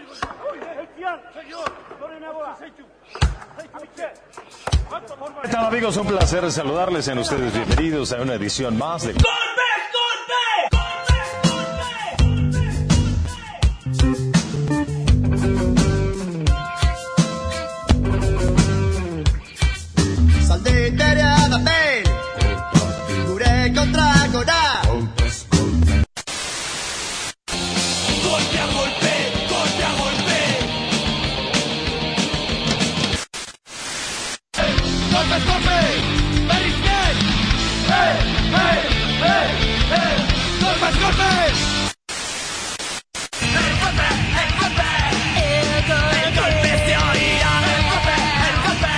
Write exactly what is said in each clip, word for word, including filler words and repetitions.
¿Qué tal, amigos? Un placer saludarles. En ustedes bienvenidos a una edición más de... Zalditeria da behin, gure kontrakora. Golpe a golpe, golpe a golpe. Golpes, golpe, berriz nahi. Hey, hey, hey, hey. Golpes, golpes. El golpe, el golpe. El golpe. El golpe se oirá. El golpe, el golpe.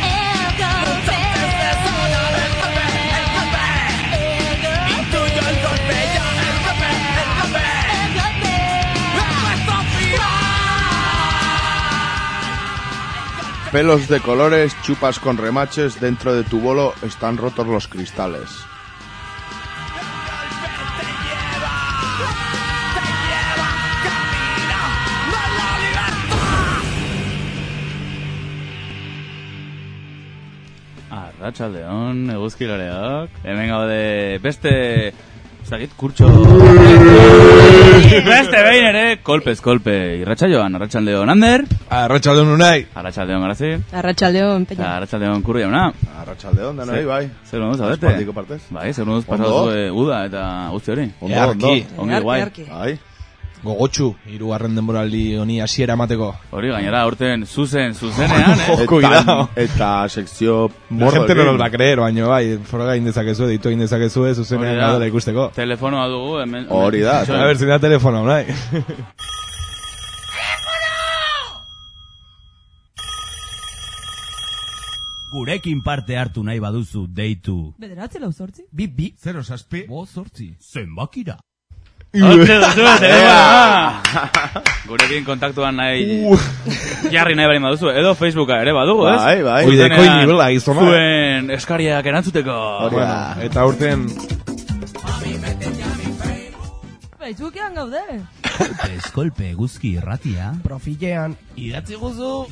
Pelos de colores, chupas con remaches, dentro de tu bolo están rotos los cristales. Arratsaldeon, eguzkiloreak. Hemen gaude beste... Ez dakit, kurtxo... Beste behin ere, kolpez, kolpe. Irratsaioan, arratsaldeon Ander. Arratsaldeon Unai. Arratsaldeon Garazi. Arratsaldeon Peña. Arratsaldeon Kurri jauna. Arratsaldeon danoi, bai. Zer moduz, abete? Espaldiko partez. Bai, zer moduz pasatu zuen uda eta guzti hori. Ondo, ondo. Ongi, guai. Bai. Gogotxu, hirugarren denboraldi honi hasiera emateko. Hori gainera, aurten zuzen, zuzenean, eh? Eta, eta sekzio La gente no nos va a creer, baina bai, foroga indezakezu, ditu indezakezu, zuzenean gaudela ikusteko. Telefonoa dugu, hemen... Hori da. A ver, si da telefono, Unai. Gurekin parte hartu nahi baduzu deitu. Bederatzi lau zortzi? Bi, bi, zero saspi, bo zortzi. Zenbakira. Hortze duzu, telefonoa! Gurekin kontaktuan nahi... Jarri nahi bari baduzu, edo Facebooka ere badugu, ez? Bai, bai. Oideko inibela, gizona. Zuen eskariak erantzuteko. Bueno, eta urten... Facebookean gaude. Kolpez, kolpe, guzki irratia. Profilean. Idatzi guzu.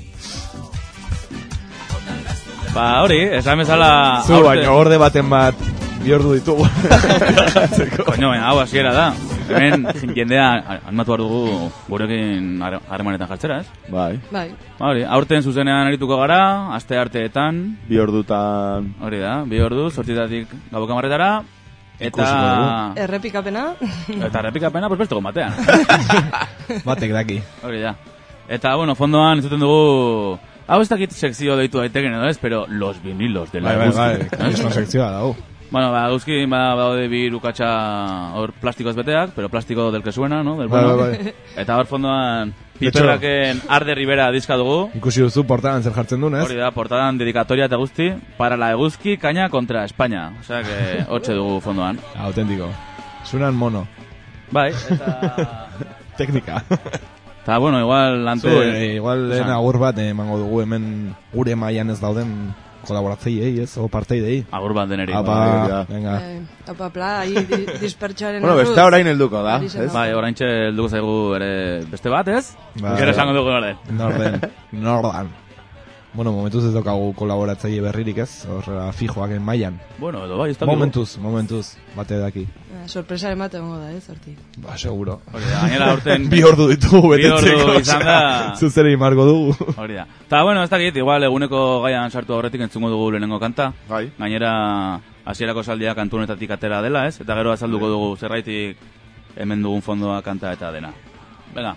Ba, hori, esan bezala... Zu, baina gorde baten bat bihordu ditugu. Koño, baina hau hasiera da. Hemen, jendea, animatu behar dugu gurekin harremanetan jartzera, ez? Bai. Bai. Ba, hori, aurten zuzenean arituko gara, aste arteetan. Bi ordutan... Hori da, bi ordu, sortzitatik gabuk amarretara. Eta... Errepikapena. Eta errepikapena, pues besteko batean. Batek daki. Hori da. Eta, bueno, fondoan entzuten dugu... Hau ez dakit sekzio deitu daiteken edo ez, pero los vinilos de la Bai, bai, eguzki. bai, kriston sekzioa dago. Bueno, ba, eguzki, ba, baude bi irukatxa hor plastikoz beteak, pero plastiko del que suena, no? Del Bai, bueno. bai, bai. Eta hor fondoan Piperraken Arde Rivera diska dugu. Ikusi duzu portadan zer jartzen duen, ez? Hori da, portadan dedikatoria eta guzti, para la eguzki, caña contra España. O sea, que hortxe dugu fondoan. Autentiko. Suenan mono. Bai, eta... Teknika. Eta, bueno, igual ante... Zu, eh, igual lehen agur bat emango dugu hemen gure mailan ez dauden kolaboratzaileei, ez? O parteidei. Agur bat deneri. Apa, venga. Eh, apa, pla, ahi di, dispertxoaren Bueno, beste orain helduko da, ez? Bai, oraintxe helduko zaigu ere beste bat, ez? Bai. Gero esango dugu orde. Norden, Nordan. Bueno, momentuz ez daukagu kolaboratzaile berririk, ez? Horrela fijoak en mailan. Bueno, edo bai, ez da Momentuz, momentuz, bate daki. Eh, sorpresa emate gongo da, ez, horti. Ba, seguro. Hori da, gainera aurten... Bi ordu ditugu Bi ordu betetzeko, izan da... zuzere imargo dugu. Hori da. Ta, bueno, ez dakit, igual eguneko gaian sartu aurretik entzungo dugu lehenengo kanta. Bai. Gainera, hasierako saldia kantu honetatik atera dela, ez? Eta gero azalduko dugu zerraitik hemen dugun fondoa kanta eta dena. Venga.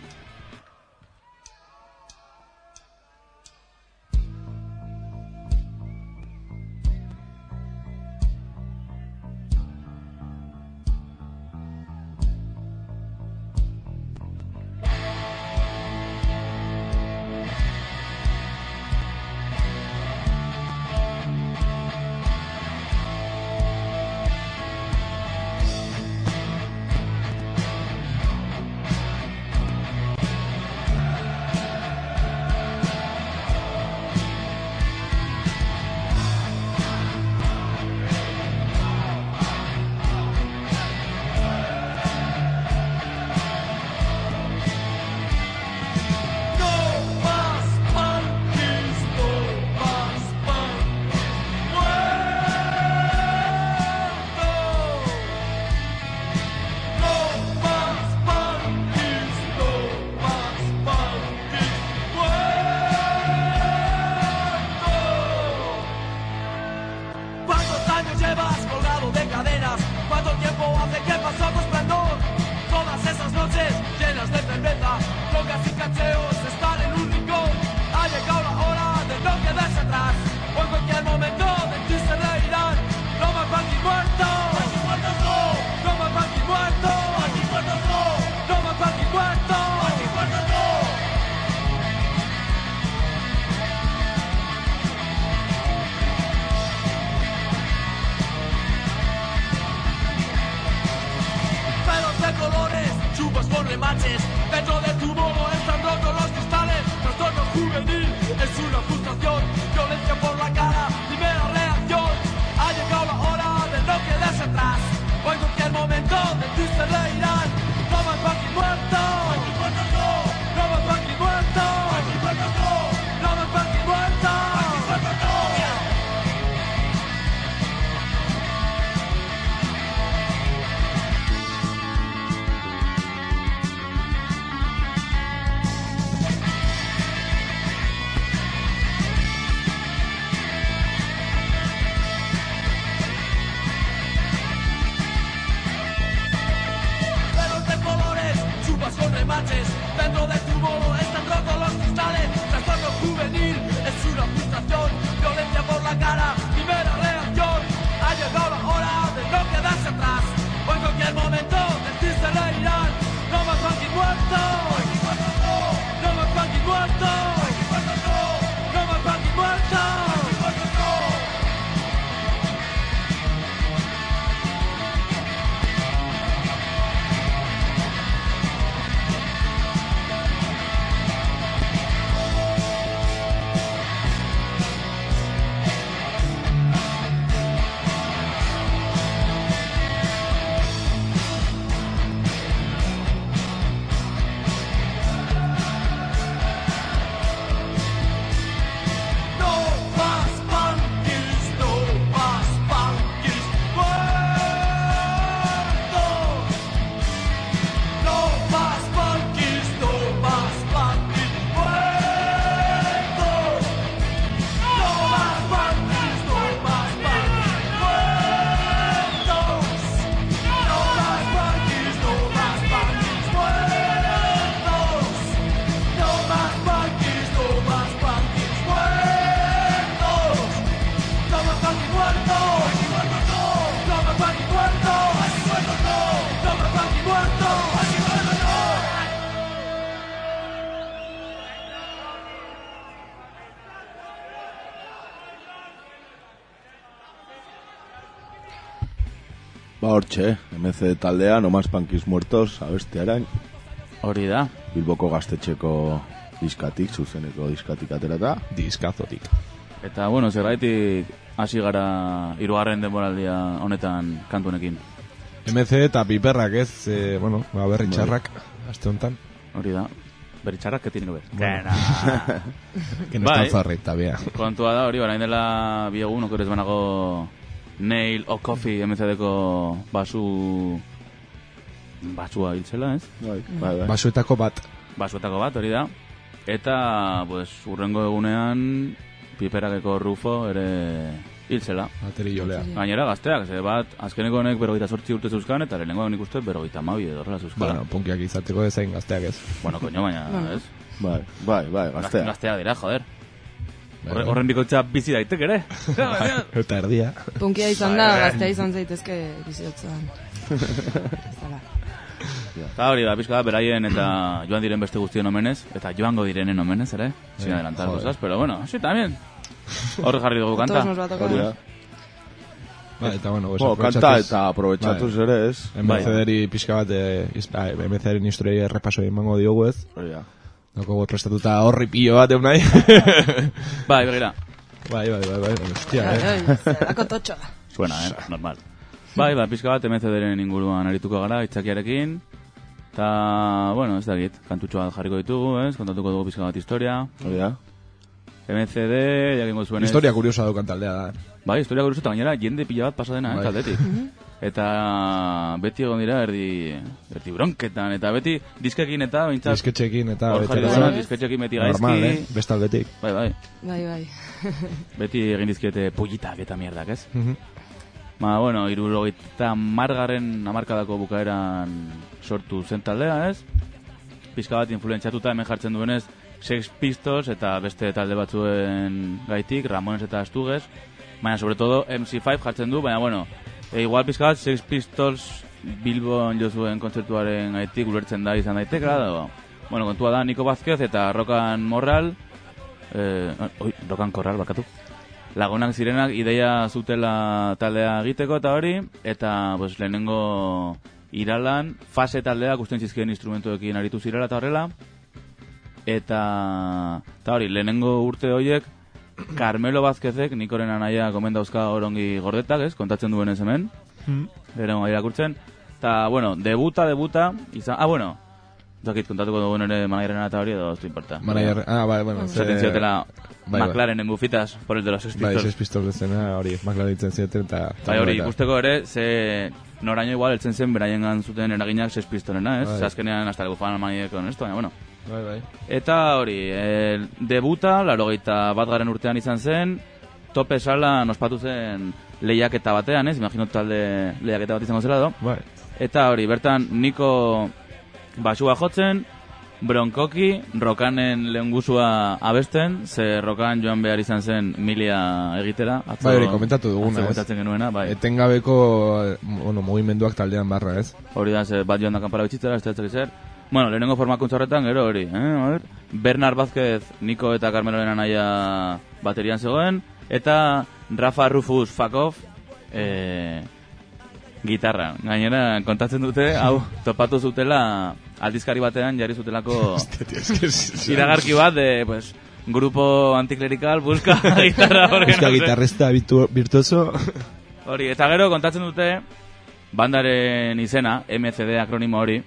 Dentro de tu bolo están rotos los cristales. Trastorno juvenil es una frustración. Violencia por la cara, primera reacción. Ha llegado la hora de no quedarse atrás. O en cualquier momento de ti se reirán. No más Funky muerto. No más Funky muerto. No más Funky muerto. Con remaches, dentro de tu bolo están rotos los cristales. Trastorno juvenil es una frustración. Violencia por la cara, primera reacción. Ha llegado la hora de no quedarse atrás. O en cualquier momento de ti se reirán. No más Funky muerto. No más Funky muerto. No más Funky muerto. Ba hortxe, M C taldea, No Más Punkis Muertos, abestiaren. Hori da. Bilboko gaztetxeko diskatik, zuzeneko diskatik aterata. Diskazotik. Eta, bueno, zergaitik hasi gara hirugarren denboraldia honetan kantunekin. M C eta piperrak ez, eh, bueno, ba, berri txarrak, aste honetan. Hori da. Berri txarrak, que tiene que ver. Bueno. Que no están zarri, tabia. Kontua da, hori, barain dela bi egun, okerez banago Nail o Coffee M C D-ko basu... basua hiltzela, ez? Bai, bai, bai. Basuetako bat. Basuetako bat, hori da. Eta, pues, urrengo egunean, piperakeko Rufo ere hiltzela. Bateri jolea. Gainera, gazteak, ze bat, azkeneko honek berrogeita sortzi urte zeuzkan, eta lehenengo nik uste berrogeita amabi edo horrela zeuzkan. Bueno, punkiak izateko ezain gazteak ez. Bueno, koño, baina, ez? Bai, bai, bai, gazteak. Gazteak dira, joder. Horren bikotxa bizi daitek ere. Eta erdia. Punkia izan da, gaztea izan zaitezke biziotzean. Eta hori da, pizka da, beraien eta joan diren beste guztien omenez, eta joango direnen omenez, ere? Sin adelantar cosas, pero bueno, sí, también. Horre jarri dugu kanta. Hori da. Ba, eta bueno, bueno kanta eta aprobetxatuz ere ez. M C D-eri pixka bat, M C D-eri historia errepaso emango diogu ez. Hori da. Noko prestatuta horri pilo bat egun nahi. Bai, begira. Bai, bai, bai, bai, hostia, eh. Zerako totxoa. Suena, eh, normal. Bai, bai, pixka bat M C D-eren inguruan arituko gara, itzakiarekin. Eta, bueno, ez dakit, kantutxoa jarriko ditugu, ez? Kontatuko dugu pixka bat historia. Hori da. M C D, jakingo zuen ez. Historia kuriosa daukan taldea da. Bai, historia kuriosa, eta gainera jende pila bat pasa dena, eh, taldetik. Eta beti egon dira erdi, erdi bronketan, eta beti diskekin eta bintzat... Disketxekin eta... Hor jarri dena, disketxekin beti gaizki... Normal, eh? Bestaldetik. Bai, bai. Bai, bai. Beti egin dizkiete pollitak eta mierdak, ez? Ma, bueno, hirurogeita margarren hamarkadako bukaeran sortu zen taldea, ez? Pizka bat influentziatuta hemen jartzen duenez Sex Pistols eta beste talde batzuen gaitik, Ramones eta Astugues. Baina, sobre todo, M C cinco jartzen du, baina, bueno... E, igual pizka bat, Sex Pistols Bilbon jo zuen kontzertuaren gaitik ulertzen da izan daiteka, da, bueno, kontua da Nico Vázquez eta Rokan Morral, eh, oi, Rokan Corral, bakatu, lagunak zirenak ideia zutela taldea egiteko eta hori, eta pues, lehenengo Iralan fase taldeak usten zizkien instrumentuekin aritu zirela eta horrela. Eta, eta hori, lehenengo urte horiek, Carmelo Vázquezek, Nikoren anaia gomendauzka orongi gordetak, ez? Kontatzen duen ez hemen. Mm. Lehenengo irakurtzen. Eta, bueno, debuta, debuta, izan... Ah, bueno, zakit kontatuko dugun ere managerena eta hori edo, ez du importa. Manager, ah, bai, bueno. Zaten ziotela McLaren en bufitas por el de los Sex Pistols. Bai, Sex Pistols dezena hori, McLaren ditzen zioten eta... Bai, hori, ikusteko ere, ze noraino igual eltzen zen beraien zuten eraginak Sex Pistolena, ez? Azkenean hasta le bufaban almaniek con esto, baina, bueno. Bai, bai. Eta hori, el debuta, laurogeita bat garen urtean izan zen, tope sala ospatu zen lehiaketa batean, ez? Imagino talde lehiaketa bat izango zela do. Bai. Eta hori, bertan Niko basua jotzen, Bronkoki, Rokanen lehengusua abesten, ze Rokan joan behar izan zen milia egitera. Atzo, bai, hori, komentatu duguna, ez? Komentatzen genuena, bai. Etengabeko, bueno, mugimenduak taldean barra, ez? Hori da, ze bat joan da kanpara bitxitzera, ez da zer. Bueno, lehenengo formakuntza horretan, gero hori, eh? A ver. Bernard Vázquez, Niko eta Carmeloren anaia baterian zegoen, eta Rafa Rufus Fakov, eh, gitarra. Gainera, kontatzen dute, hau, topatu zutela, aldizkari batean, jarri zutelako iragarki bat, de, pues, grupo anticlerical, busca gitarra hori. Busca gitarrista virtuoso. Hori, eta gero, kontatzen dute, bandaren izena, M C D akronimo hori,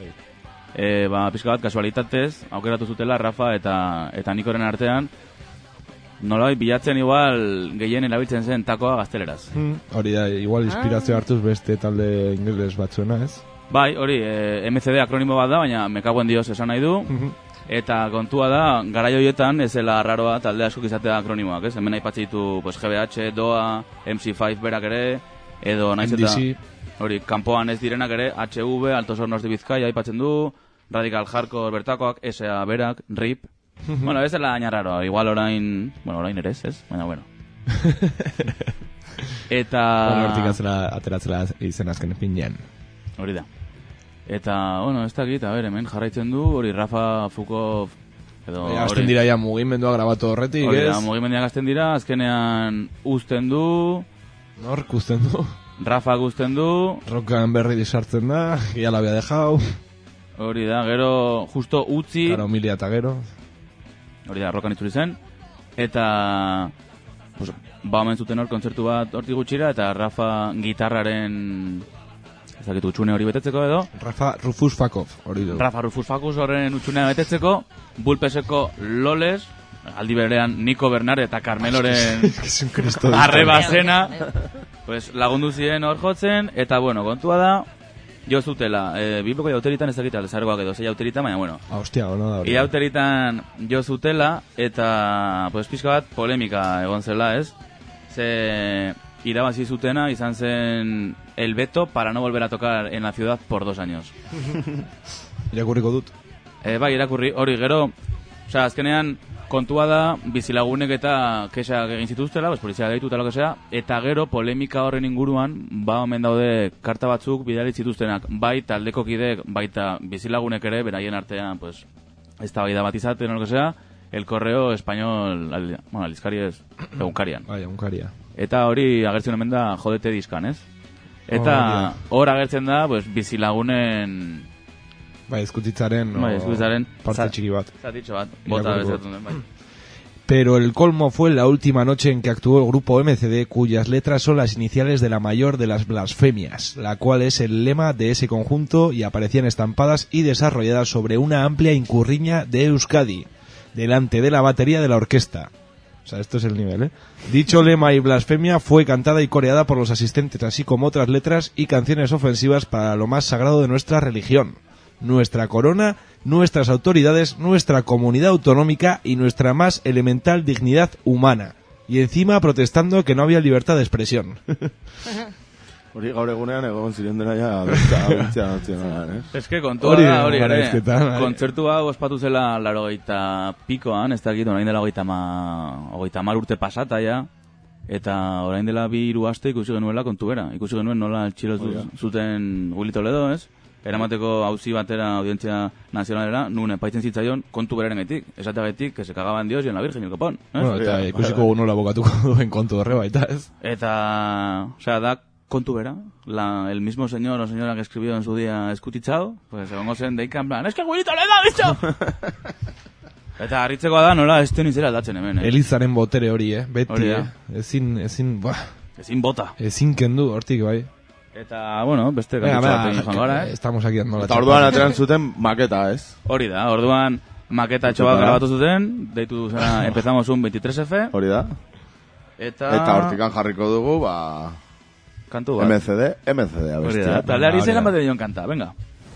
E, ba, pixka bat, kasualitatez, aukeratu zutela Rafa eta eta Nikoren artean, nola bilatzen igual gehien erabiltzen zen takoa gazteleraz. Hmm. Hori da, igual inspirazio hartuz beste talde ingeles batzuena, ez? Bai, hori, e, M C D akronimo bat da, baina me cago en Dios esan nahi du, mm-hmm. Eta kontua da, garai horietan ez zela raroa talde askok izatea akronimoak, ez? Hemen aipatzen ditu, pues, G B H, D O A, M C cinco berak ere, edo naiz eta... Hori, kanpoan ez direnak ere, H V, Altos Hornos de Bizkaia aipatzen du, Radical Hardcore bertakoak, S A berak, R I P. Bueno, ez dela añarraroa, igual orain... Bueno, orain ere ez, ez? Baina, bueno. Eta... Bueno, hortik atzela, ateratzela izen azken finean. Hori da. Eta, bueno, ez dakit, a ver, hemen jarraitzen du, hori Rafa Fukov... Edo, e, azten dira ja mugimendua grabatu horretik, ez? Hori da, mugimendiak azten dira, azkenean uzten du... Nork uzten du? Rafa guzten du... Rokan berri disartzen da, ya la había dejado... Hori da, gero justo utzi... Karo, milia eta gero... Hori da, Rokan itzuli zen. Eta... Pues, ba omen zuten hor kontzertu bat hortik gutxira, eta Rafa gitarraren... Ezakitu, utxune hori betetzeko edo... Rafa Rufus Fakov, hori du. Rafa Rufus Fakov horren utxunea betetzeko, Bulpeseko Loles, aldi berean Niko Bernard eta Carmeloren arrebazena, pues, lagundu ziren hor jotzen, eta bueno, kontua da, jo zutela, e, Bilboko jauteritan ez dakit alzargoak edo, zei jauteritan, baina bueno. Ah, hostia, ono da hori. Jauteritan jo zutela, eta, pues, pixka bat polemika egon zela, ez? Ze irabazi zutena izan zen el veto para no volver a tocar en la ciudad por dos años. Irakurriko dut? E, bai, irakurri, hori gero, osea, azkenean kontua da, bizilagunek eta kexak egin zituztela, pues, polizia deitu eta lo que sea, eta gero polemika horren inguruan, ba, omen daude karta batzuk bidali zituztenak, bai taldeko kidek, baita bizilagunek ere, beraien artean, pues, ez da bai da bat izaten, lo que sea, el correo español, al, bueno, aldizkari ez, egunkarian. Bai, egunkaria. Eta hori agertzen omen da jodete diskan, ez? Eta hor agertzen da, pues, bizilagunen... Bai, eskutitzaren, bai, eskutitzaren parte txiki bat. Zatitxo bat, bota bezatun den, bai. Pero el colmo fue la última noche en que actuó el grupo M C D, cuyas letras son las iniciales de la mayor de las blasfemias, la cual es el lema de ese conjunto y aparecían estampadas y desarrolladas sobre una amplia incurriña de Euskadi, delante de la batería de la orquesta. O sea, esto es el nivel, ¿eh? Dicho lema y blasfemia fue cantada y coreada por los asistentes, así como otras letras y canciones ofensivas para lo más sagrado de nuestra religión, nuestra corona, nuestras autoridades, nuestra comunidad autonómica y nuestra más elemental dignidad humana. Y encima protestando que no había libertad de expresión. Hori gaur egunean egon ziren dena ja abintzea nazionalan, eh? Ez que kontua da, hori ere, kontzertu hau ospatu zela larogeita pikoan, ez dakit, orain dela hogeita mar urte pasata ja, eta orain dela bi hiru aste ikusi genuela kontu bera, ikusi genuen nola txilotu zuten Willy Toledo, ez? Eramateko auzi batera audientzia nazionalera, nun epaitzen zitzaion kontu beraren gaitik, esateagatik, que se cagaban Dios y en la Virgen y el Copón. Bueno, eta ikusiko nola bokatuko duen kontu horre baita, ez? Eta, osea, da kontu bera, la, el mismo señor o señora que escribió en su día Eskutitzao, pues egongo zen deika en plan, es que güirito le da, bicho! Eta harritzekoa da, nola, ez den izera aldatzen hemen, eh? Elizaren botere hori, eh? Beti, Hori da. eh? Ezin, ezin, buah, Ezin bota. ezin kendu, hortik, bai. Eta, bueno, beste Venga, kantutxo venga, batekin joan gara, eh? estamos aquí dando la Eta chapa. orduan ateran zuten maketa, ez? Hori da, orduan maketa etxo bat grabatu zuten, deitu zena, empezamos un veintitrés F, Hori da. eta... Eta hortikan jarriko dugu, ba... kantu bat. M C D, M C D, Hori abestia. da, taldeari Hori da. zelan bat edion kanta, venga.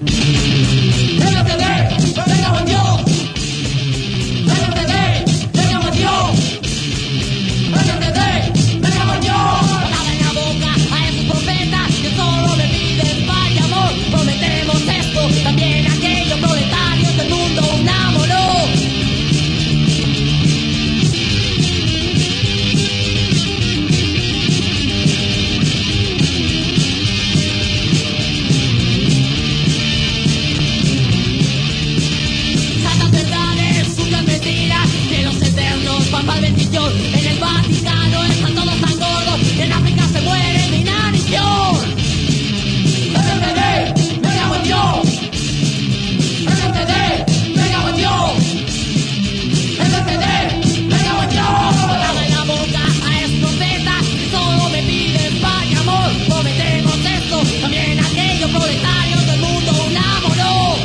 También aquellos proletarios del mundo unámonos. Santas verdades, sucias mentiras, que los eternos van pa'l veintiún. En el Vaticano están todos tan gordos, y en África se muere de inanición. M C D, me cago en Dios. M C D, me cago en Dios. M C D, me cago en Dios. Dame la boca a esos profetas que solo me piden paz y amor. Cometemos esto, también aquellos proletarios del mundo unámonos.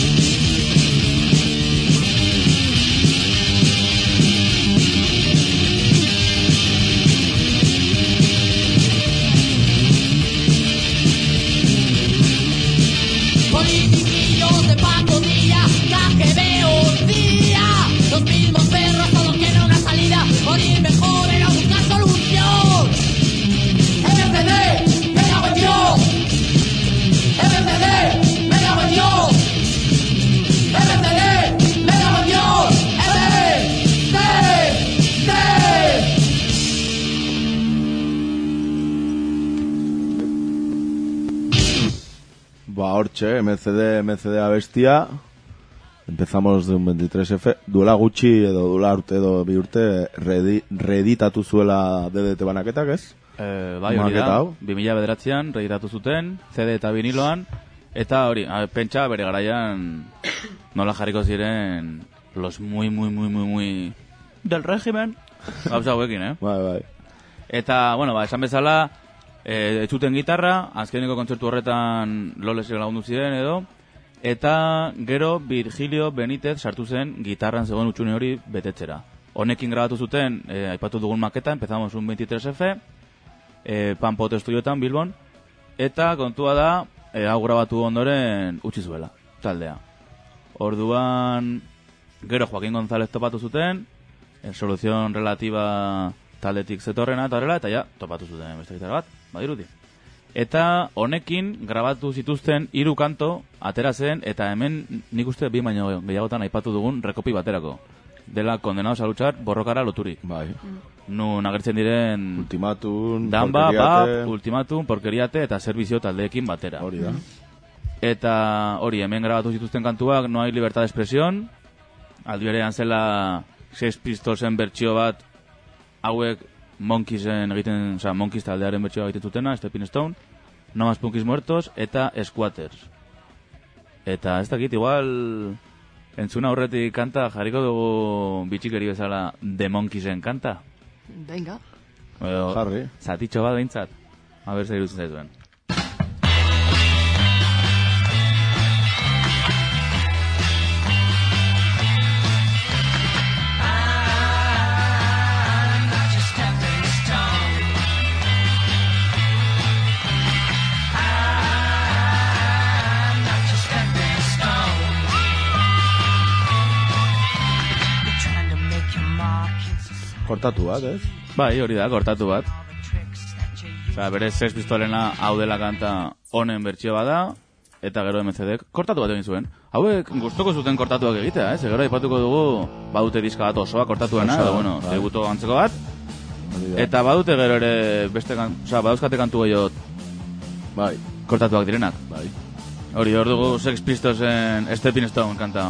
Politiquillos de pacotilla, K G B un día. Los mismos perros, todos quieren una salida. Morir mejor era buscar solución. M C D, me cago en Dios. M C D, me cago en Dios. M C D, me cago en Dios. M C D. Ba, hortxe, M C D, M C D abestia. Empezamos de un veintitrés F. Duela gutxi edo duela urte edo bi urte redi, reeditatu zuela D D T banaketak, ez? Eh, bai, hori Maketa da, hau. bi mila bederatzean reiratu zuten, C D eta viniloan, eta hori, a, pentsa bere garaian nola jarriko ziren los muy, muy, muy, muy, muy del régimen, gauza hauekin, eh? Bai, bai. Eta, bueno, ba, esan bezala, eh, etxuten gitarra, azkeneko kontzertu horretan lolesek lagundu ziren edo, eta gero Virgilio Benítez sartu zen gitarran zegoen utxune hori betetzera. Honekin grabatu zuten, eh, aipatu dugun maketa, empezamos un veintitrés F, eh, Panpot Estudiotan, Bilbon, eta kontua da, eh, hau grabatu ondoren utzi zuela, taldea. Orduan, gero Joaquin González topatu zuten, en solución relativa taldetik zetorrena eta horrela, eta ja, topatu zuten beste gitarra bat, badirudi. Eta honekin grabatu zituzten hiru kanto atera zen, eta hemen nik uste bi baino gehiagotan aipatu dugun rekopi baterako. Dela Condenados a luchar borrokara loturik. Bai. Nun agertzen diren Ultimatum, Damba, porkeriate. Bap, Ultimatum, Porkeriate eta Servizio taldeekin batera. Hori da. Eta hori, hemen grabatu zituzten kantuak No hay libertad de expresión, aldi berean zela Sex Pistolsen bertsio bat, hauek Monkeysen egiten, o sea, Monkeys taldearen bertsioa egiten zutena, Stepping Stone, No más Punkis muertos eta Squatters. Eta ez dakit, igual entzuna aurretik kanta jarriko dugu bitxikeri bezala The Monkeysen kanta. Venga. Edo, Jarri. zatitxo bat behintzat. A ber, zer irutzen zaizuen. Kortatu bat, ez? Bai, hori da, kortatu bat. Osa, bere Sex Pistolena hau dela kanta honen bertsio bada, eta gero M C D kortatu bat egin zuen. Hauek gustoko zuten kortatuak egitea, eh? Gero aipatuko dugu, badute diska bat osoa kortatuena, Osoa, edo, bueno, bai. tributo antzeko bat. Hori da. Eta badute gero ere beste kan, osa, badauzkate kantu gehiago Bai, kortatuak direnak. bai. Hori, hor dugu Sex Pistolsen Stepping Stone kanta.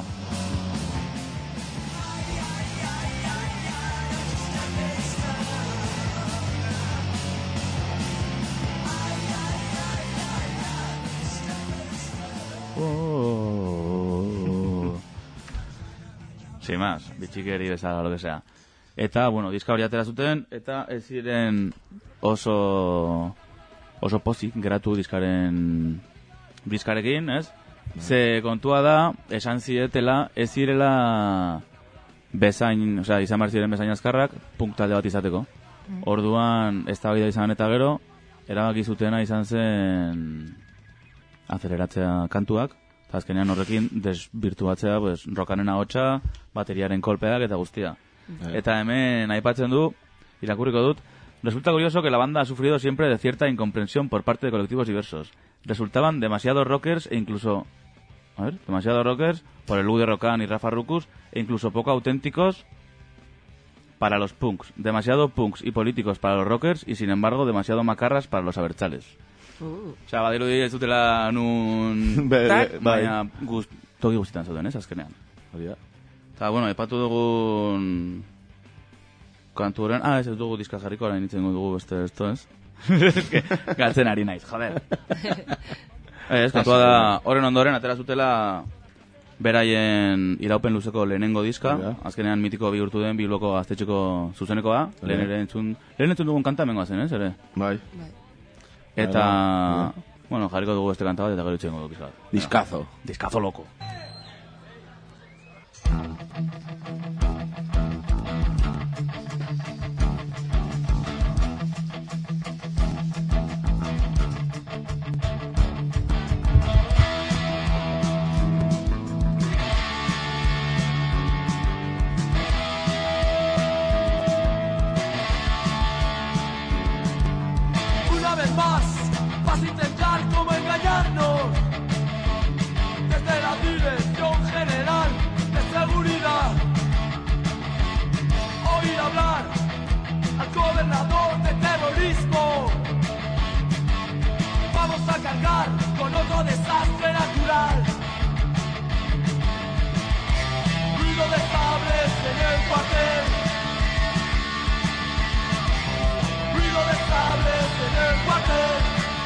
Sin más, bitxikeri bezala, lo que sea. Eta, bueno, diska hori atera zuten, eta ez ziren oso oso pozik geratu diskaren diskarekin, ez? Ze kontua da, esan zietela, ez zirela bezain, osea, izan behar ziren bezain azkarrak, punk talde bat izateko. Orduan, ez da izan eta gero, erabaki zutena izan zen azeleratzea kantuak, eta azkenean horrekin desbirtuatzea, pues, rokanen ahotsa, bateriaren kolpeak eta guztia. Eta hemen aipatzen du, irakurriko dut, resulta curioso que la banda ha sufrido siempre de cierta incomprensión por parte de colectivos diversos. Resultaban demasiado rockers e incluso, a ver, demasiado rockers por el Ude Rocan y Rafa Ruckus e incluso poco auténticos para los punks. Demasiado punks y políticos para los rockers y sin embargo demasiado macarras para los abertzales. Uh. Osea, badirudi ez dutela nun Be- tak, be- bai. baina gust, toki guztietan zauden, ez, azkenean. Hori da. Eta, bueno, epatu dugun kantu horren, ah, ez ez dugu diska jarriko, orain nintzen dugu beste esto, ez? Ez que, galtzen ari naiz, joder. Ez, kantua da, horren ondoren, atera zutela beraien iraupen luzeko lehenengo diska, Ja. azkenean mitiko bihurtu den Bilboko gaztetxeko zuzenekoa, lehen ere entzun, lehen entzun dugun kanta mengoa zen, ez, ere? Bai. Bai. Eta, Bai. bueno, jarriko dugu este kanta bat, eta gero itxengo dugu pizkat. Diskazo. Diskazo loko. Una vez más, vas a intentar como engañarnos. Desde la Dirección General de Seguridad, oír hablar al gobernador de terrorismo. Vamos a cargar con otro desastre natural. Ruido de sables en el cuartel. Ruido de sables en el cuartel.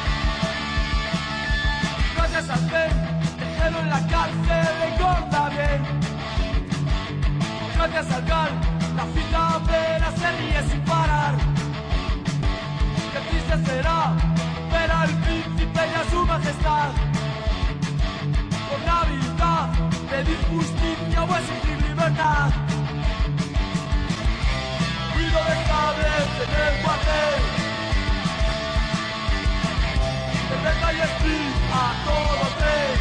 Gracias al tren, déjelo en la cárcel, engorda bien. Gracias al gal, la fila apenas se ríe sin parar. Qué triste será ver al príncipe y a su majestad. Por Navidad, pedir justicia o exigir libertad. Ruido de sables en el cuartel. Desde calle Street a todo tren.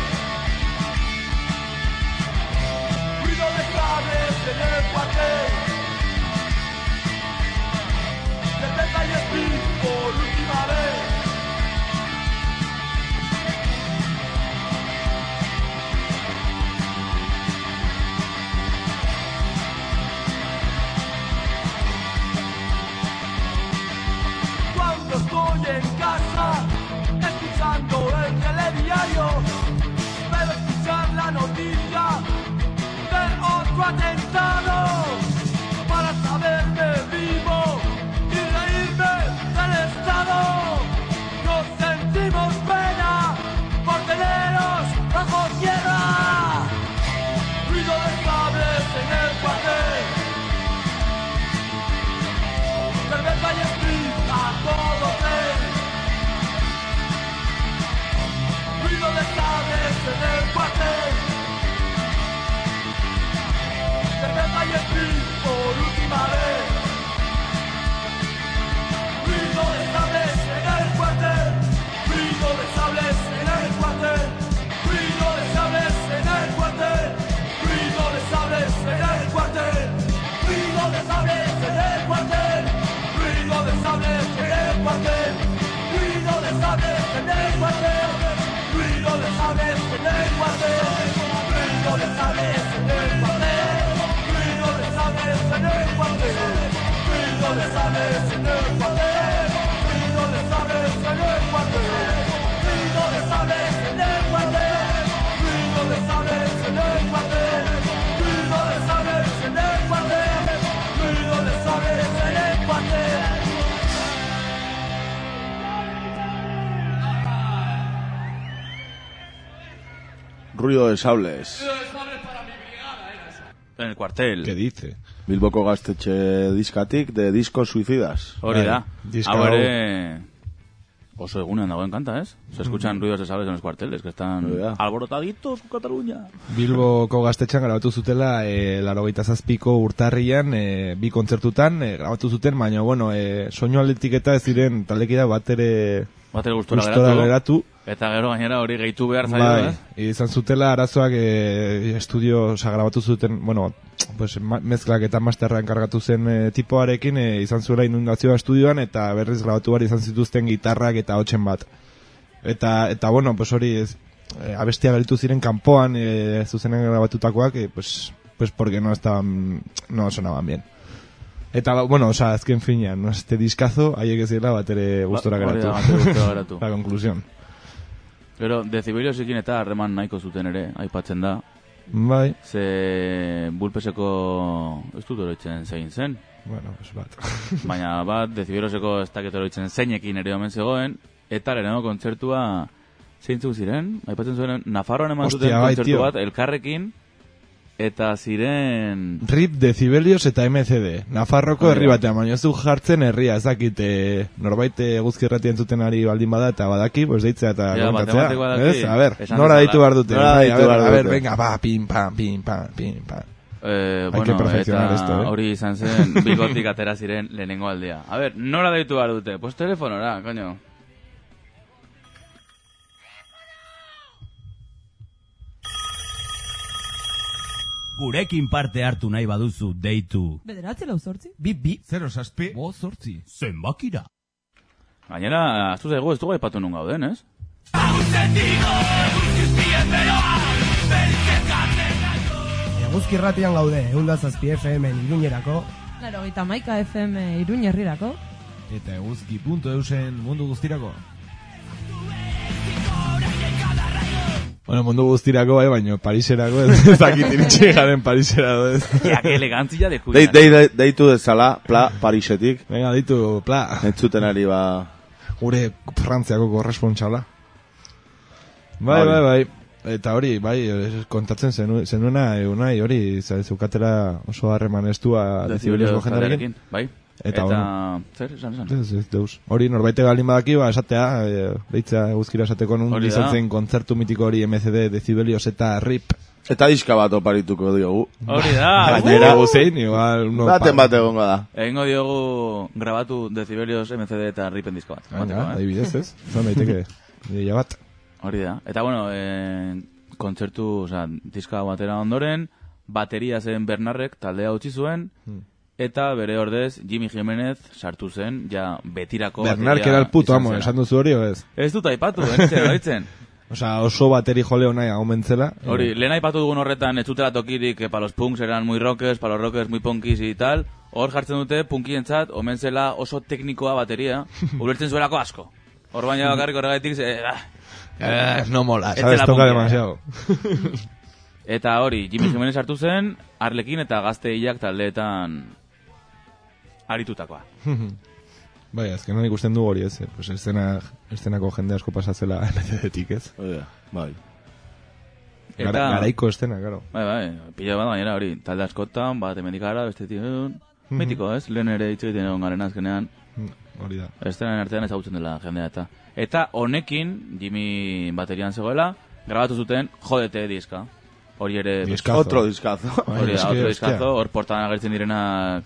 Ruido de sables en el cuartel. Desde calle Street por última vez. Cuando estoy en casa, escuchando el telediario, pero escuchar la noticia de otro atentado para saberme vivo y reírme del Estado. Nos sentimos pena por teneros bajo tierra. Ruido de sables en el cuartel. Cerveza y Street a todo tren. Ruido de sables en el cuartel. Cerveza y Street por última vez. Ruido de sables en el cuartel. Ruido de sables en el cuartel. Ruido de sables en el cuartel. Ruido de sables en el cuartel. Ruido de sables en el cuartel. Ruido de sables en el cuartel. Ruido de sables en el cuartel. Ruido de sables en el cuartel. Ruido de sables en el cuartel. Ruido de sables en el cuartel. Ruido de sables en el cuartel. Ruido de sables en el cuartel. Ruido de sables en el cuartel. Ruido de sables en el cuartel. Ruido de sables en el cuartel. Ruido de sables en el cuartel. Ruido de sables. En el cuartel. ¿Qué dice? Bilboko gaztetxe diskatik, de Discos Suicidas. Hori da. Diska Hau hau- ere... Oso egunean dagoen kanta, ¿es? Se escuchan Mm. ruidos de sables en los cuarteles, que están Hori da. alborotaditos con Cataluña. Bilboko gaztetxean grabatu zutela e, larogeita zazpiko urtarrian e, bi kontzertutan e, grabatu zuten, baina bueno, e, soinu aldetik eta ez ziren taldekida bat ere Batere gustora gustora geratu. geratu. Eta gero gainera hori gehitu behar zaio, Bai, eh? izan zutela arazoak e, estudio, oza, grabatu zuten, bueno, pues, ma, mezklak eta masterra enkargatu zen e, tipoarekin, e, izan zuela inundazioa estudioan, eta berriz grabatu behar izan zituzten gitarrak eta hotxen bat. Eta, eta bueno, pues hori, ez, e, abestia gelitu ziren kanpoan, e, zuzenean grabatutakoak, e, pues, pues porque no estaban, no sonaban bien. Eta, bueno, o sea, azken finean, no, este discazo, haiek ez dira bat ere gustora Ba- hori geratu. da, batere gustora geratu. La conclusión. Gero, Decibeliosekin eta harreman nahiko zuten ere, aipatzen da. Bai, Ze bulpeseko, ez dut oroitzen zein zen, bueno, pues bat. baina bat, Decibelioseko ez dakit oroitzen zeinekin ere omen zegoen, eta lehenengo kontzertua zeintzuk ziren, aipatzen zuen, Nafarroan eman zuten Hostia, bai, kontzertu tio. bat, elkarrekin, eta ziren... R I P Decibelios eta M C D. Nafarroko Hori herri da. batean, baina ez du jartzen herria, ez dakit, e, norbait eguzki erratien zuten ari baldin bada eta badaki, pues deitzea eta Ja, komentatzea. matematiko badaki, Ez? A ver, esan nora dezala. deitu behar dute. Nora Bai, deitu a ver, behar a ver, dute. venga, ba, pim, pam, pim, pam, pim, pam. Eh, Hay que bueno, perfeccionar eta esto, eh. hori izan zen, Bilbotik atera ziren lehenengo aldea. A ver, nora deitu behar dute? Pues telefonora, coño. Gurekin parte hartu nahi baduzu deitu Bederatzi lau zortzi? bi bi zero zazpi bo zortzi zenbakira. Gainera, aztu zaigu ez dugu aipatu nun gauden, ez? Eguzki irratian gaude, eunda zazpi F M iruñerako. Laro gita maika F M Iruñ herrirako. Eta eguzki punto eusen mundu guztirako. Bueno, mundu guztirako bai, baina Pariserako ez, ez dakit iritsi garen Pariserako ez. Ja, que elegantzia de Dei, Julián. dei, dei, deitu dezala, pla, Parisetik. Venga, ditu, pla, Entzuten ari ba... gure Frantziako korrespontxala. Bai, Hori. bai, bai. Eta hori, bai, es- kontatzen zenu, zenuena, eunai, hori, za- zeukatera oso harreman estua Decibelios Decibelios jendarekin. taldearekin, bai? Eta, Eta zer, esan, esan. Ez, ez, deus. Hori norbaitek baldin badaki, ba, esatea, e, deitzea eguzkira esateko nun Hori da. izan zen kontzertu mitiko hori M C D, Decibelios eta R I P. Eta diska bat oparituko diogu. Hori da, Gainera guzein, igual, uno Baten pa- bat egongo da. egingo diogu grabatu Decibelios, M C D eta Ripen disko bat. Venga, Emateko, eh? adibidez, ez? Zan daiteke, ideia bat. Hori da. Eta bueno, eh, kontzertu, oza, diska batera ondoren, bateria zen Bernarrek taldea utzi zuen, Hmm. eta bere ordez Jimmy Jimenez sartu zen, ja betirako Bernard, bateria que era el puto izan amo, zena. esan duzu hori, o ez? Ez dut aipatu, enitzen, horitzen. Osea, oso bateri joleo nahi agomentzela. Hori, lehen aipatu dugun horretan ez zutela tokirik, que para los punks eran muy rockers, para los rockers muy punkis y tal. Hor jartzen dute, punkientzat, omen zela oso teknikoa bateria, ulertzen zuelako asko. Hor baina bakarrik horregatik, ze, ah, Eh, no mola, Ez sabes, dela toca punkia, demasiado. Eta hori, Jimmy Jimenez hartu zen, Arlekin eta Gazteilak taldeetan aritutakoa. Bai, azkenan ikusten du hori ez, eh? Pues estena, estenako jende asko pasatzela M C D-tik ez. Hori da, bai. Gara, Eta, garaiko estena, claro. bai, bai, pila bat gainera hori, talde askotan, bat emendik ara, bestetik, eh, mitiko ez, lehen ere hitz egiten egon garen azkenean, Mm, Hori da. estenen artean ezagutzen dela jendea eta. Eta honekin, Jimmy baterian zegoela, grabatu zuten Jodete diska. Hori ere, pues, Diskazo. Otro diskazo. hori da, eske, otro hostia. diskazo, hor portan agertzen direnak,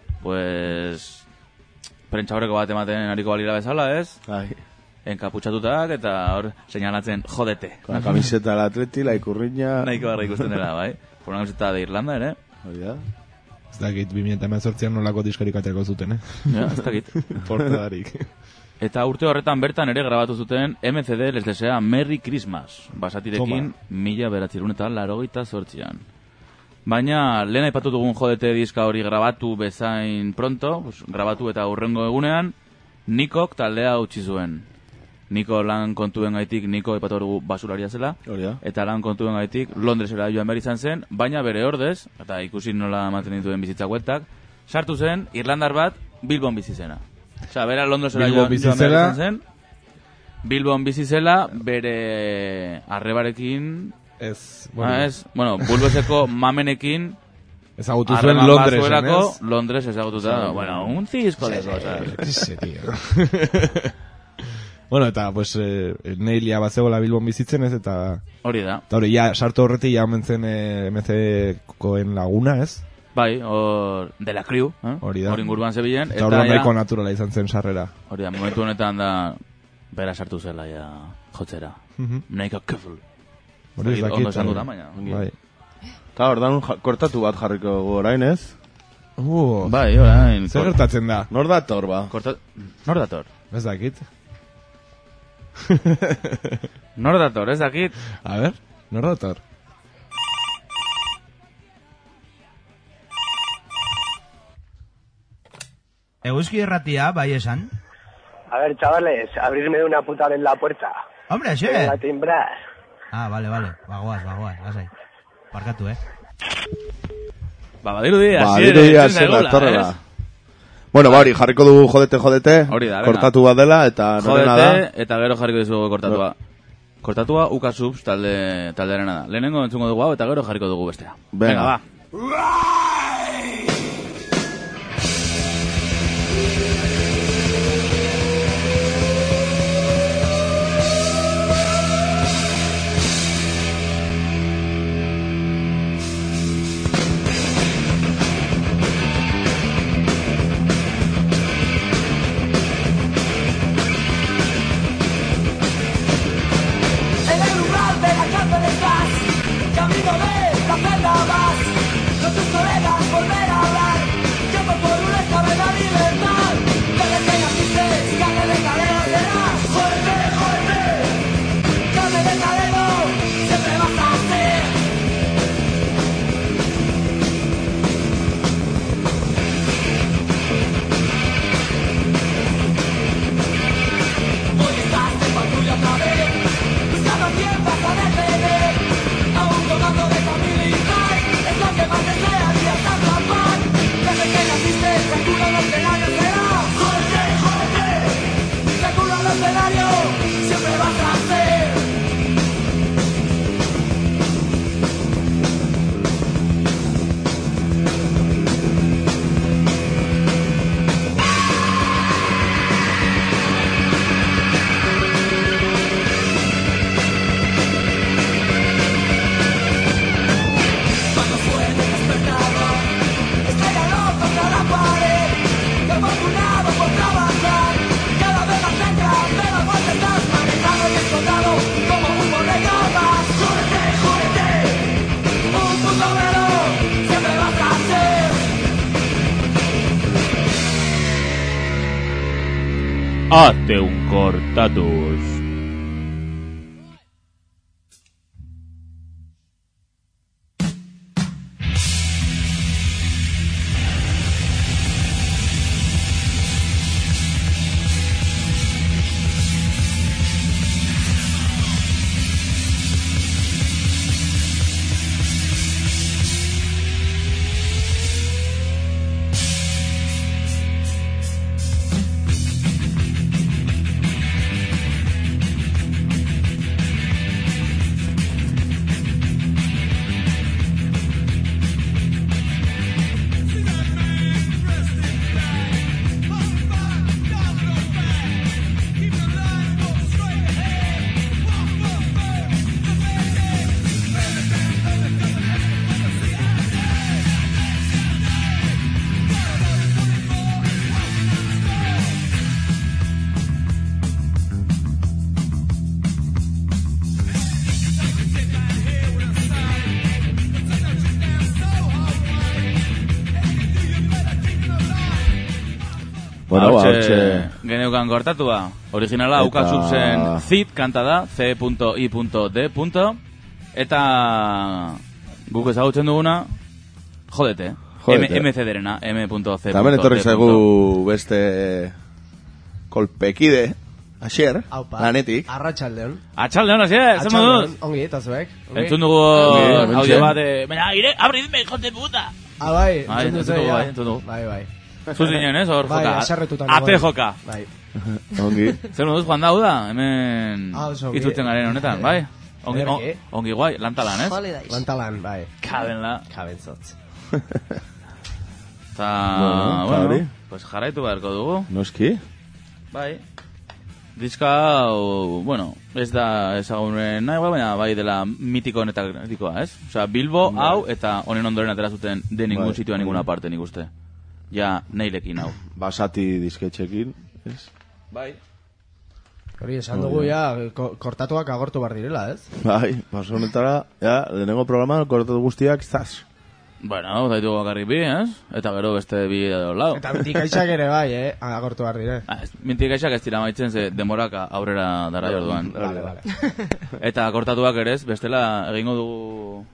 pues, prentsa horreko bat ematen ariko balira bezala, ez? Bai. Enkaputxatutak eta hor señalatzen Jodete. La camiseta la atleti, la ikurriña... Nahiko barra ikusten dela, bai? Por una camiseta de Irlanda, ere? Hori da. Ez dakit, bi mila hemezortzian nolako diskarik aterako zuten, eh? Ja, ez dakit. Portadarik. Eta urte horretan bertan ere grabatu zuten M C D les desea Merry Christmas, basatirekin mila beratzerun eta larogeita zortzian. Baina lehen aipatu dugun Jodete diska hori grabatu bezain pronto, pues, grabatu eta hurrengo egunean, Nikok taldea utzi zuen. Niko lan kontuen gaitik, Niko aipatu dugu basuraria zela, Hori da. eta lan kontuen gaitik Londresera joan behar izan zen, baina bere ordez, eta ikusi nola ematen dituen bizitzak hueltak, sartu zen Irlandar bat Bilbon bizi zena. Osea, bera Londresera Bilbon joan bizi joan behar zela. izan zen, Bilbon bizi zela bere arrebarekin, Ez, bueno, ez, bueno, Bulbeseko mamenekin Ezagutu zuen Londresen, Zuelako, ez? Londres ezagututa, bueno, un cisco de cosas. Ese, tío. Bueno, eta, pues, eh, Neilia bat zegoela Bilbon bizitzen, ez, eta... Hori da. Eta hori, ja, sartu horretik, ja mentzen eh, M C koen laguna, ez? Bai, hor, de la crew, eh? Hori da. Hori inguruan zebilen. Eta hori nahiko naturala izan zen sarrera. Hori da, momentu honetan da, bera sartu zela, ja, jotzera. Mhm. Naika keful. Hori ez dakit. Ondo esan dut, baina. Bai. Eta ordan ja, kortatu bat jarriko gu orain, ez? Uh, Bai, orain. zer gertatzen da? Nor dator, ba? Korta... Nor dator? Ez dakit. Nor dator, ez dakit? A ver, nor dator? Eguzki erratia, bai esan. A ver, chavales, abrirme de una puta vez la puerta. Hombre, xe! Venga, a timbrar. Ah, vale, vale, bagoaz, bagoaz, lasai. Parkatu, eh? Ba, badiru di, Ba, así diru ere, dia, entzun zer zaigula, datorrela. ez? Bueno, ba, hori, jarriko dugu jodete, jodete. Hori da, venga. Kortatu bat dela, eta norena da. Jodete, eta gero jarriko dizugu kortatua. Kortatua, Uka Subs talde, taldearena da. Lehenengo entzungo dugu hau, eta gero jarriko dugu bestea. Venga. Venga, ba. En el umbral de la cárcel estás, camino de la celda vas, con tus colegas volver a hablar, que por por una escabel la libertad, desde que naciste, carne de calero serás, fuerte, fuerte, carne de calero, siempre vas a ser. Hoy estás en patrulla otra vez, buscando quién vas a detener, a un comando de familiar, es lo que más desearías atrapar, desde que naciste seguro el escenario será, Jorge, Jorge, seguro el escenario, siempre vas a ser. Cuando suene el despertador, estrellalo contra la pared, que afortunado por trabajar, cada vez más cerca de la muerte estás manejado y escondado como un borrego más. ¡Júrate, júrate! Un puto velo, siempre vas a ser. Hazte un cortatus. Bueno, ba, Hortxe, hortxe... geneukan kortatua. Originala, Eta- Uka Subsen zit kanta da, c punto i punto d punto. Eta guk ezagutzen duguna, jodete. Jodete. M C derena, m punto c punto d punto. Eta hemen etorri zaigu beste kolpekide, Asier, Aupa. lanetik. Arratsaldeon. Atxaldeon, hasi, zer moduz? Ongi, eta zuek? Ongi? Entzun dugu Ongi, audio hementxe. bat, eh, baina, ire, abridme, hijo de puta! Ah, bai, Bai, entzun duzu, entzun dugu, ja. bai, entzun dugu. Bai, bai. Zu zinen, ez, hor Bai, joka. haserretutan Ate egon. joka. Bai. Ongi. Zer moduz, joan da, hau da? Hemen Ah, oso ongi. itzultzen garen honetan, bai? Ongi, on, ongi guai, lantalan, ez? Holidays. Lantalan, bai. Kabenla. Kabentzotz. Ta, Bueno, bueno, hori. pues jarraitu beharko dugu. Noski? Bai. Diska, hau, bueno, ez da ezagunen nahi, baina bai dela mitiko honetako, ez? Osea, Bilbo, hau, eta honen ondoren atera zuten de ningún Bai. sitio a ninguna parte, nik uste. Ja, neilekin hau. Basati disketxekin, ez? Bai. Hori, esan dugu ja, ko- kortatuak agortu bar direla, ez? Bai, paso honetara, ja, lehenengo programa, kortatu guztiak, zaz. Bueno, zaitu bakarrik bi, ez? Eta gero beste bi edo lau. Eta bitikaixak ere bai, eh? Agortu bar dire. Ah, ez- Mintik ez dira maitzen, ze demoraka aurrera dara jorduan. Vale, vale. Eta kortatuak ere ez, bestela egingo dugu...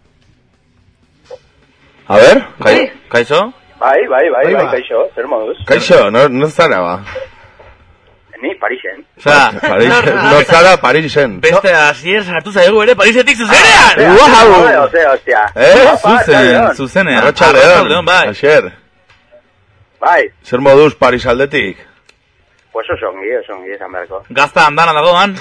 A ber, kai, kaixo? Bai, bai, bai, Bai, bai, ba. kaixo, zer moduz? Kaixo, no, no zara ba. Ni Parisen. Osea, Paris, no zara Parisen. Beste asier sartu zaigu ere, Parisetik zuzenean! Wow! Osea, ostia. Eh? Zuzen, zuzenean. Arratxaldeon, bai. Asier. Bai, Zer moduz Paris aldetik? pues oso ongi, oso ongi, esan beharko. Gazta andana dagoan.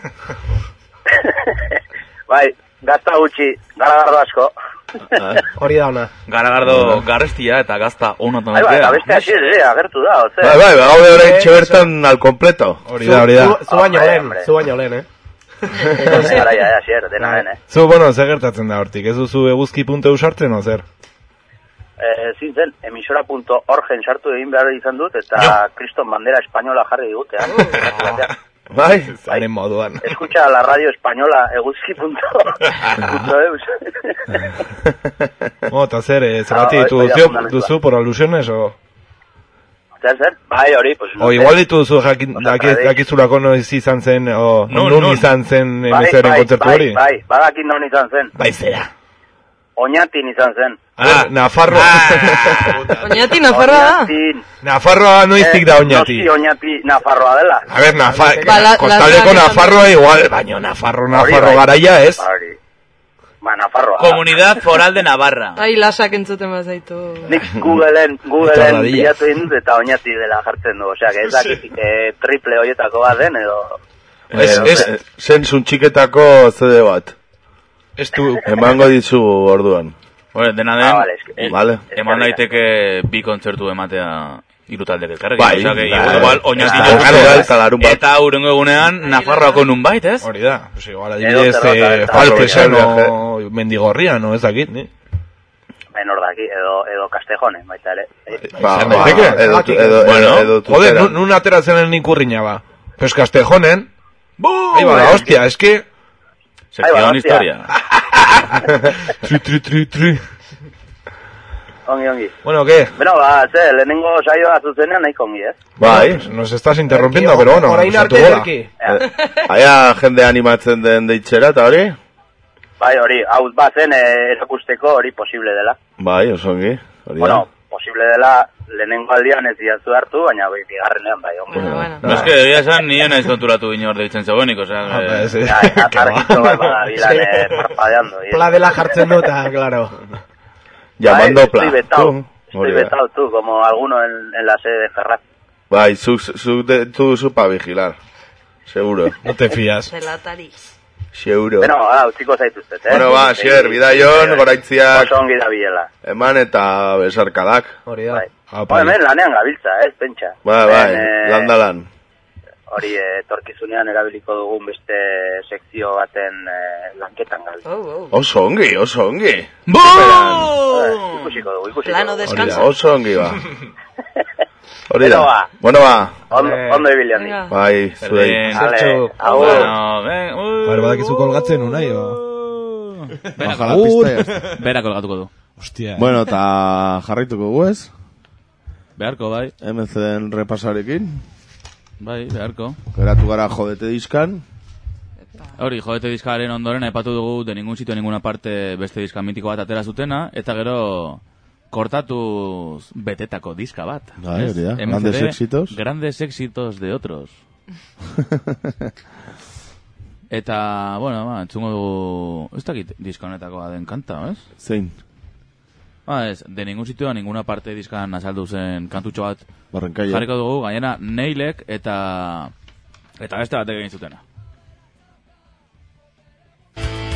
Bai, gazta gutxi, garagardo asko. Hori da ona. Garagardo garrestia eta gazta onotan Bai, bai, eta beste asier ere, agertu da, osea. Bai, bai, gaude orain txebertan al completo. Hori da, hori da. Zu, zu baino Hombre, lehen, hombre. zu baino lehen, eh? Garaia, eh, asier, dena den, eh. Zu, bueno, zer gertatzen da hortik, ez duzu eguzki puntu eusartzen, o zer? Eh, zintzen, emisora punto orgen sartu egin behar izan dut, eta kriston bandera espainola jarri digute, eh. Bai, Zaren moduan. Escucha la radio española, eguzki punto eus. Bueno, eta zer, eh, Ah, zergatik bai, ditu bai, duzu, fundamentua. duzu por alusiones, o... Zer, zer? Bai, hori, pues... no O sé. igual ditu duzu jakin, Otra daki, tradiz. dakizulako noiz izan zen, o Nun, nun nun. izan zen Bai, emezeren bai, kontzertu bai, hori? Bai, badakin non izan zen. Bai, zera. Oñatin izan zen. Ah, Nafarro. Oñati Nafarroa da. Oñatin. Nafarroa noiztik da Eh, oñati. Noski Oñati Nafarroa dela. A ver, Nafa, Ba, la- kostaldeko la- Nafarroa igual, baino Nafarro, Nafarro Hori bai. garaia ez. Hori. Ba, Nafarroa. Comunidad Foral de Navarra. Ai, lasak entzuten bazaitu. Nik Googleen, Googleen Torradilla. bilatu egin dut eta Oñati dela jartzen du. Osea, que ez dakit eh, triple hoietako bat den edo... Ez, edo ez, zen. zen zuntxiketako C D bat. ez du, Emango dizu orduan. Bueno, dena den, Ah, vale, eske- eh, Vale. eman daiteke bi kontzertu ematea hiru taldek elkarrekin. Bai, Osea, que bai. igual oñati Eta jokuko oso da, eta larun bat. eta hurrengo egunean Nafarroako nunbait, ez? hori da. Pues igual Edo adibidez, zerrota, eh, eta- Falkesen Aprovechar o Mendigorria, no ez dakit, ni? Menor daki, edo, edo Castejones, baita ere. Eh, Ba, Izan ba, daiteke. edo, tu- edo, Bueno, edo, edo joder, tutera. nun, nun ateratzen el ikurriña ba. Pues Castejonen, ahí va la hostia, es que... Ahí va, Sección hostia. historia. Tri, tri, tri, tri. Ongi, ongi. Bueno, ¿qué? Bueno, ba, ze, lehenengo saioa zuzenean nahiko ongi, ez? Bai, Nos estás interrumpiendo, pero bueno, Orain sartu arte gola. erki. aia jende animatzen den deitzera, eta hori? Bai, hori, hau bazen eh, erakusteko hori posible dela. Bai, oso ongi. Hori da. Bueno, posible dela lehenengo aldian ez diatzu hartu, baina bai, bigarrenean bai, ongi. Bueno, bueno. No, es que egia esan nien ez konturatu inor deitzen zegoenik, osea... Ah, que- pues, eh. Ja, eta targito bat badabilan eh, parpadeando. y- Pla dela jartzen dut, ah, claro. Llamando Bai, pla. Estoy vetado, Tú, estoy hori da. vetado tú, como alguno en, en la sede de Ferraz. Bai, zuk, zuk, de- tú, zu pa vigilar. Seguro. No te fías. Zelatari. Seguro. Bueno, ah, utziko zaituztet, eh? Bueno, ba, xier, bidaion, goraitziak, Oso ongi da bilela. eman eta besarkadak. Hori da. Bai. Apa, Ba, hemen lanean gabiltza, ez, pentsa. Bai, bai, Hemen, eh, landalan. Hori, eh, etorkizunean erabiliko dugun beste sekzio baten eh, lanketan gabiltza. Oh, oh. Oso ongi, oso ongi. Bo! Eh, ikusiko dugu, ikusiko Plano dugu. Hori da, descansa. oso ongi ba. Hori Bueno, da. ba. Bueno, ba. Ondo, ondo ibili handi. Venga. Bai, zuei. Berdin. Vale, Zertxo. agur. Bueno, ven, uh, A ver, badakizu kolgatzen unai, ba. Berak, Baja la pista y ya está. berak kolgatuko du. Hostia. Bueno, eta jarraituko gu ez? Beharko, bai. M C den repasarekin. Bai, beharko. Geratu gara jodete diskan. Hori, jodete diskaren ondoren aipatu dugu de ningún sitio, en ninguna parte beste diska mitiko bat atera zutena, eta gero kortatuz betetako diska bat. Bai, ez? hori da. M C D, Grandes éxitos. Grandes éxitos de otros. Eta, bueno, ba, entzungo dugu, ez dakit diska honetakoa den kanta, ez? Zein, Ba, ez, de ningún sitio, a ninguna parte diskan azaldu zen kantutxo bat barrenkaia. jarriko dugu, gainera Neilek eta eta beste batek egin zutena.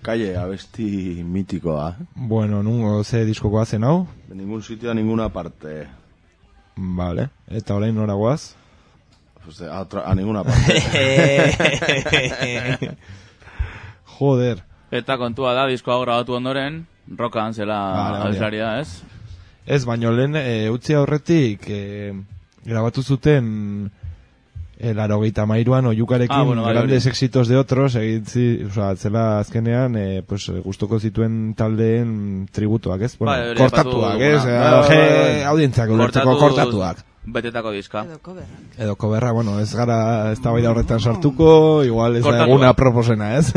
Calle, abesti mitikoa. Bueno, nungo ze diskokoa zen hau? De ningún sitio a ninguna parte. Vale, eta orain nora goaz? Pues a, otra, a ninguna parte. Joder. Eta kontua da, diskoa grabatu ondoren, rokan zela vale, abeslaria, ez? Ez, baino lehen, e, utzi aurretik, e, grabatu zuten... El arogeita mairuan oiukarekin ah, bueno, grandes bai, éxitos de otros egitzi, o sea, zela azkenean eh, pues, gustuko zituen taldeen tributuak, ez? Bueno, bai, kortatuak, ez? Audientzak ulertzeko kortatuak. Betetako diska. Edo koberra. Edo koberra, bueno, ez gara ez da baida horretan sartuko, igual ez da eguna proposena, ez?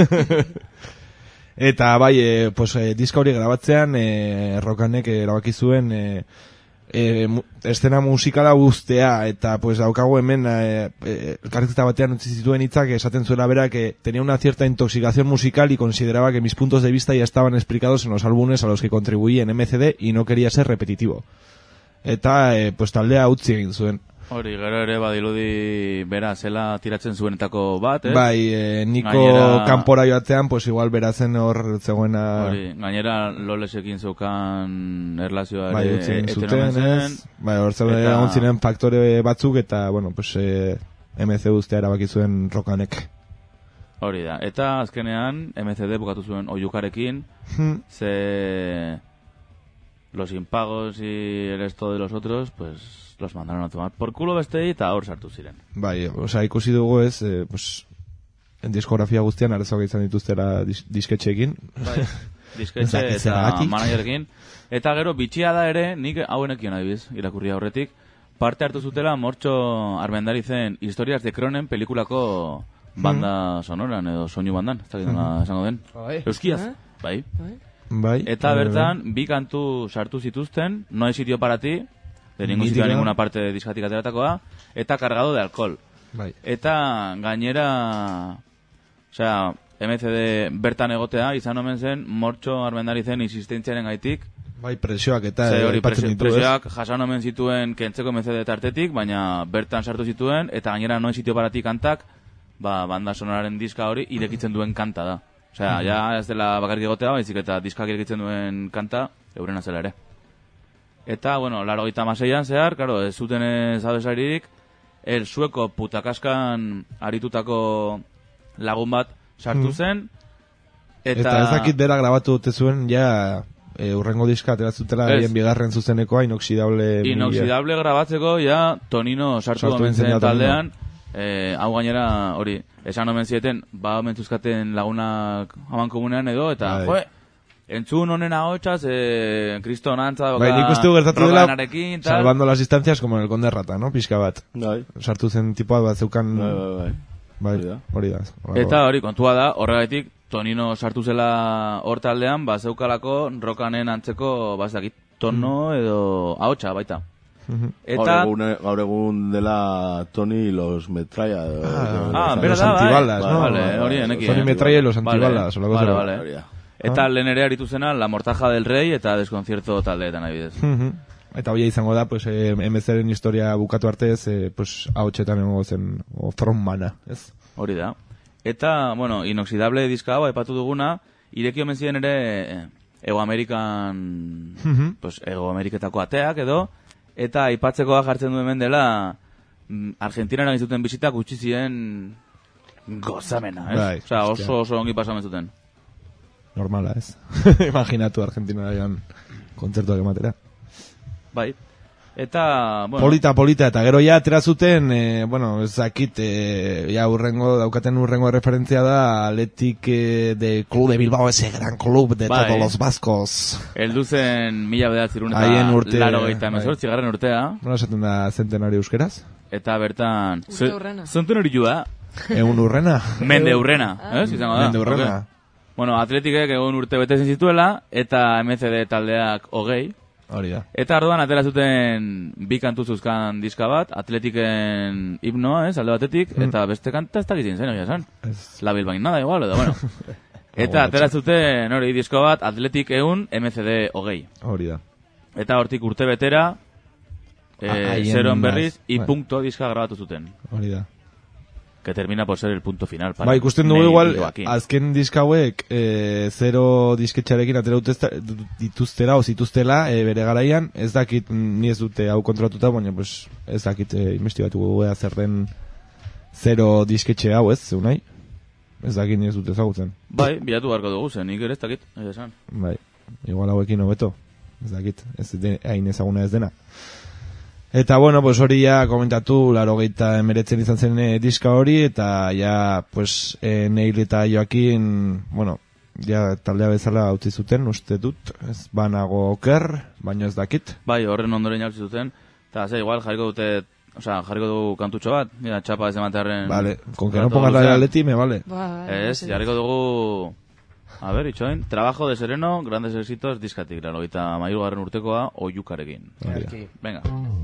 Eta bai, eh, pues, eh, diska hori grabatzean, eh, Rokanek erabaki zuen... Eh, E, mu, estena musikala guztea eta pues daukagu hemen e, e, elkarrizketa batean utzi zituen hitzak esaten zuela bera que tenía una cierta intoxicación musical y consideraba que mis puntos de vista ya estaban explicados en los álbumes a los que contribuí en M C D y no quería ser repetitivo eta e, pues taldea utzi egin zuen. Hori, gero ere badiludi bera zela tiratzen zuenetako bat, eh? Bai, e, Niko gainera... kanpora joatean, pues igual berazen hor zegoena... Hori, gainera Lolesekin zeukan erlazioa bai, ere etena zen. Bai, hor zegoen eta... egon ziren faktore batzuk eta, bueno, pues e, M C D ustea erabaki zuen Rokanek. Hori da, eta azkenean M C D bukatu zuen oiukarekin, hmm. ze... Los impagos y el resto de los otros, pues... los mandaron a tomar por culo bestei eta hor sartu ziren. Bai, osea, ikusi dugu ez, eh, pues, en diskografia guztian arazoak izan dituztera dis disketxeekin. Bai, disketxe eta managerkin. Eta gero, bitxia da ere, nik hauenekion adibiz, irakurria horretik, parte hartu zutela Mortxo Armendarizen Historias de Cronen pelikulako banda sonoran, edo soinu bandan, ez dakit nola esango den. Euskiaz, bai. Bai. Eta bertan, bi kantu sartu zituzten, No hay sitio para ti, de ningún sitio a ninguna parte de diskatik ateratakoa, eta Cargado de alcohol. Bai. Eta gainera, osea, M C D bertan egotea, izan omen zen, Mortxo Armendarizen insistentziaren gaitik. Bai, presioak eta... Ze hori presio, presioak jasan omen zituen kentzeko M C D tartetik, baina bertan sartu zituen, eta gainera No hay sitio para ti kantak, ba, banda sonoraren diska hori irekitzen duen kanta da. Osea, ja ez dela bakarrik egotea, baizik eta diskak irekitzen duen kanta, eurena zela ere. Eta, bueno, laurogeita hamaseian zehar, claro, ez zuten ez abeslaririk, el sueko putakaskan aritutako lagun bat sartu zen, eta... Eta ez dakit bera grabatu dute zuen, ja, e, urrengo diska ateratzutela egin bigarren zuzenekoa, inoxidable... Inoxidable mila... grabatzeko, ja, Tonino sartu omen zen taldean, e, hau gainera, hori, esan omen zieten, ba omen zuzkaten lagunak haman komunean edo, eta, joe, entzun honen ahotxaz, eh, Kriston antza, bai, nik uste gertatu dela, salvando las distancias, como en el Conde Rata, no? Pixka bat. Bai. Sartu zen tipoa bat zeukan... Bai, bai, bai. Bai, hori da. Eta hori, kontua da, horregatik, Tonino sartu zela hor taldean, ba, zeukalako Rokanen antzeko, ba, zakit, tono edo ahotxa baita. Eta... Gaur egun dela Tony los Metralla. Ah, bera da, antibalas, no? Vale, hori eneki. Tony Metralla y los antibalas. Vale, vale. Eta lehen ere aritu zena La Mortaja del Rey eta Desconcierto taldeetan abidez. Eta hoia izango da, pues, eh, M C D-en historia bukatu artez, eh, pues, ahotxetan egongo zen, o frontmana, ez? Hori da. Eta, bueno, inoxidable diska hau, epatu duguna, ireki omen ziren ere Ego Amerikan, pues, Ego Ameriketako ateak edo, eta aipatzekoa jartzen du hemen dela, Argentinara gizuten bizitak utzi ziren gozamena, ez? Bai, Osa, oso oso ongi pasamen zuten. Normala, ez? Imaginatu Argentina joan kontzertuak ematera. Bai. Eta, bueno... Polita, polita, eta gero ja atera zuten, eh, bueno, ez dakit, eh, ja urrengo, daukaten urrengo referentzia da Athletic eh, de Club de Bilbao, ese gran club de bai. Todos los vascos. Eldu zen mila bederatzerun eta urte, laro gehieta emezortzi, garren urtea. Nola esaten da centenario euskeraz? Eta bertan... Urte urrena. Centenario joa. Egun urrena. Mende urrena, ah. ez? Izango da. Mende urrena. Okay. Bueno, Athleticek egun urte betezen zituela, eta M C D taldeak hogei. Hori da. Eta arduan atera zuten bi kantu zuzkan diska bat, Atletiken himnoa, ez, alde batetik, mm. eta beste kanta ez dakitzen zen, egia esan. Es... La Bilbain nada igual, edo, bueno. Eta atera zuten, hori, disko bat, Athletic eun, M C D hogei. Hori da. Eta hortik urte betera, eh, zeroen berriz, i punkto diska grabatu zuten. Hori da. que termina por ser el punto final. Ba, ikusten dugu igual, azken diska hauek e, zero disketxarekin atera dituztela, o zituztela, e, bere garaian, ez dakit, ni ez dute hau kontratuta, baina pues, ez dakit e, investigatuko ea zer den zero disketxe hau, ez, zeu nahi? Ez dakit ni ez dute ezagutzen. Bai, bilatu beharko dugu zen, nik ere ez dakit, ez esan. Bai, igual hauekin hobeto, ez dakit, ez hain ezaguna ez dena. Eta, bueno, pues hori ja komentatu, laro geita emeretzen izan zen e, diska hori, eta ja, pues, e, Neil eta Joaquin, bueno, ja taldea bezala utzi zuten, uste dut, ez banago oker, baino ez dakit. Bai, horren ondoren jautzi zuten, eta, ze, igual, jarriko dute, osea, jarriko du kantutxo bat, mira, txapa ez ematearen... Vale, con que no pongas la Leti, me vale. Ez, jarriko dugu... A ver, itxoin, Trabajo de Sereno, Grandes Éxitos, diskatik, laro geita mairugarren urtekoa, oiukarekin. Venga.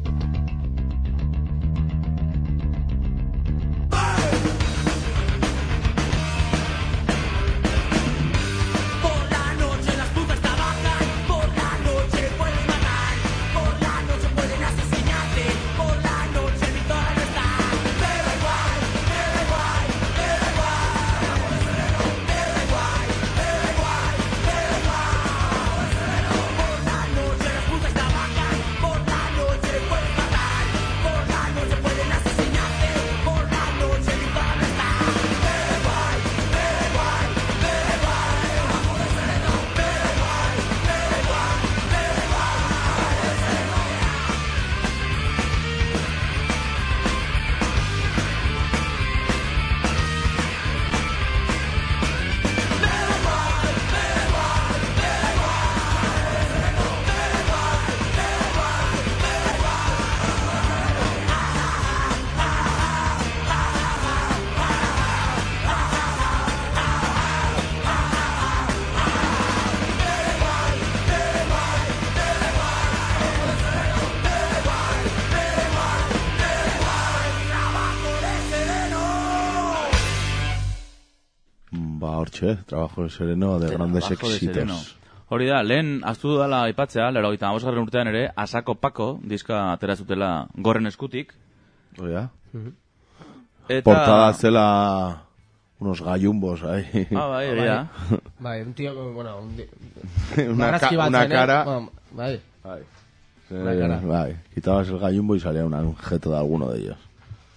Trabajo de Sereno de Grandes Éxitos. Hori da, lehen aztu dudala aipatzea, lero gita amosgarren urtean ere, Asako Pako, diska atera zutela gorren eskutik. Oh, ya. Eta... Portada zela unos gallumbos ahí. Ah, bai, ya. Bai, un tío, bueno, un... una, ca una cara... Eh? Bueno, bai. Bai. Una cara. Bai, quitabas el gallumbo y salía un objeto de alguno de ellos.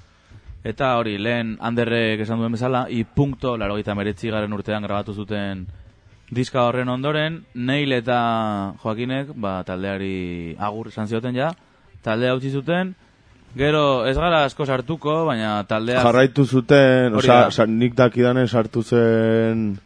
Eta hori, lehen Anderrek esan duen bezala, i punkto, laro gita meretzi garen urtean grabatu zuten diska horren ondoren, Neil eta Joaquinek, ba, taldeari agur esan zioten ja, taldea utzi zuten, gero ez gara asko sartuko, baina taldea... Jarraitu zuten, oza, sea, nik dakidanen sartu zen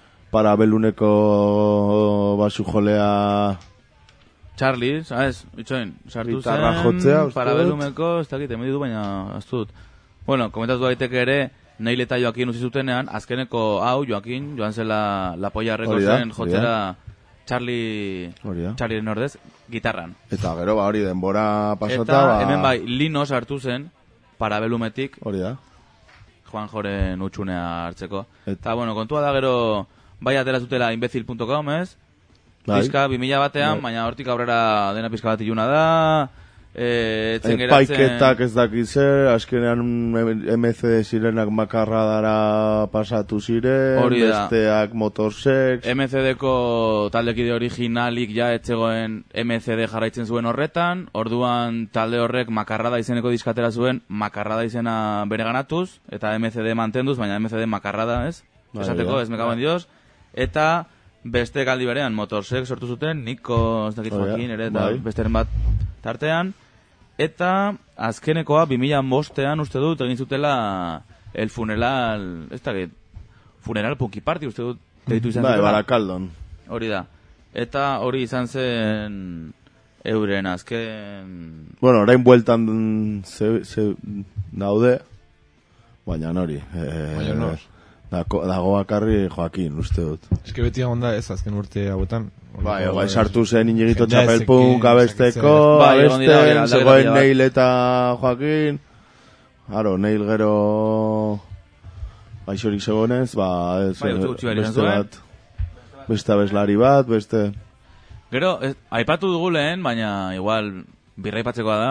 Parabeluneko basu jolea... Charlie, sabes, itxoin, sartu zen jotzea, Parabelumeko, ez dakit, emedi du, baina aztut. Bueno, komentatu daiteke ere, Neil eta Joaquin utzi zutenean, azkeneko hau, Joaquin, joan zela La Polla Records-en jotzera Charlie, Charlieren ordez, gitarran. Eta gero, ba, hori denbora pasota, eta, ba... hemen bai, Lino sartu zen, Parabelumetik, hori da. Juan Joren utxunea hartzeko. Eta, bueno, kontua da gero, bai atera zutela imbecil punto com, ez? Bai. Pizka, bi mila batean, bai. Baina hortik aurrera dena pizka bat iluna da... Eh, Epaiketak ez dakize, azkenean M C D zirenak makarra dara pasatu ziren, besteak Motorsex. M C D-ko taldekide originalik ja etzegoen M C D jarraitzen zuen horretan, orduan talde horrek makarrada izeneko diskatera zuen, makarrada izena bere ganatuz, eta M C D mantenduz, baina M C D makarrada, ez? Esateko, ez mekagoen dios. Eta beste galdi berean Motorsex sortu zuten, Niko, ez dakit Joaquin, ere, eta besteren bat tartean. Eta azkenekoa bi mila bostean uste dut egin zutela el funeral, ez dakit, funeral punky party uste dut deitu izan zutela. Bai, Barakaldon. Hori da. Eta hori izan zen euren azken... Bueno, orain bueltan ze, ze daude, baina nori. Eh, baina nor. Dago, dago bakarri Joaquin, uste dut. Ez que beti onda ez azken urte hauetan. Bai, bai, sartu zen Iñiguito Txapelpunk abesteko, abesten, zegoen Neil eta Joaquin. Haro, Neil gero baixorik zegoenez, ba, ez, beste bat, beste abeslari bat, beste... Gero, ez, aipatu dugu lehen, baina igual birraipatzekoa da,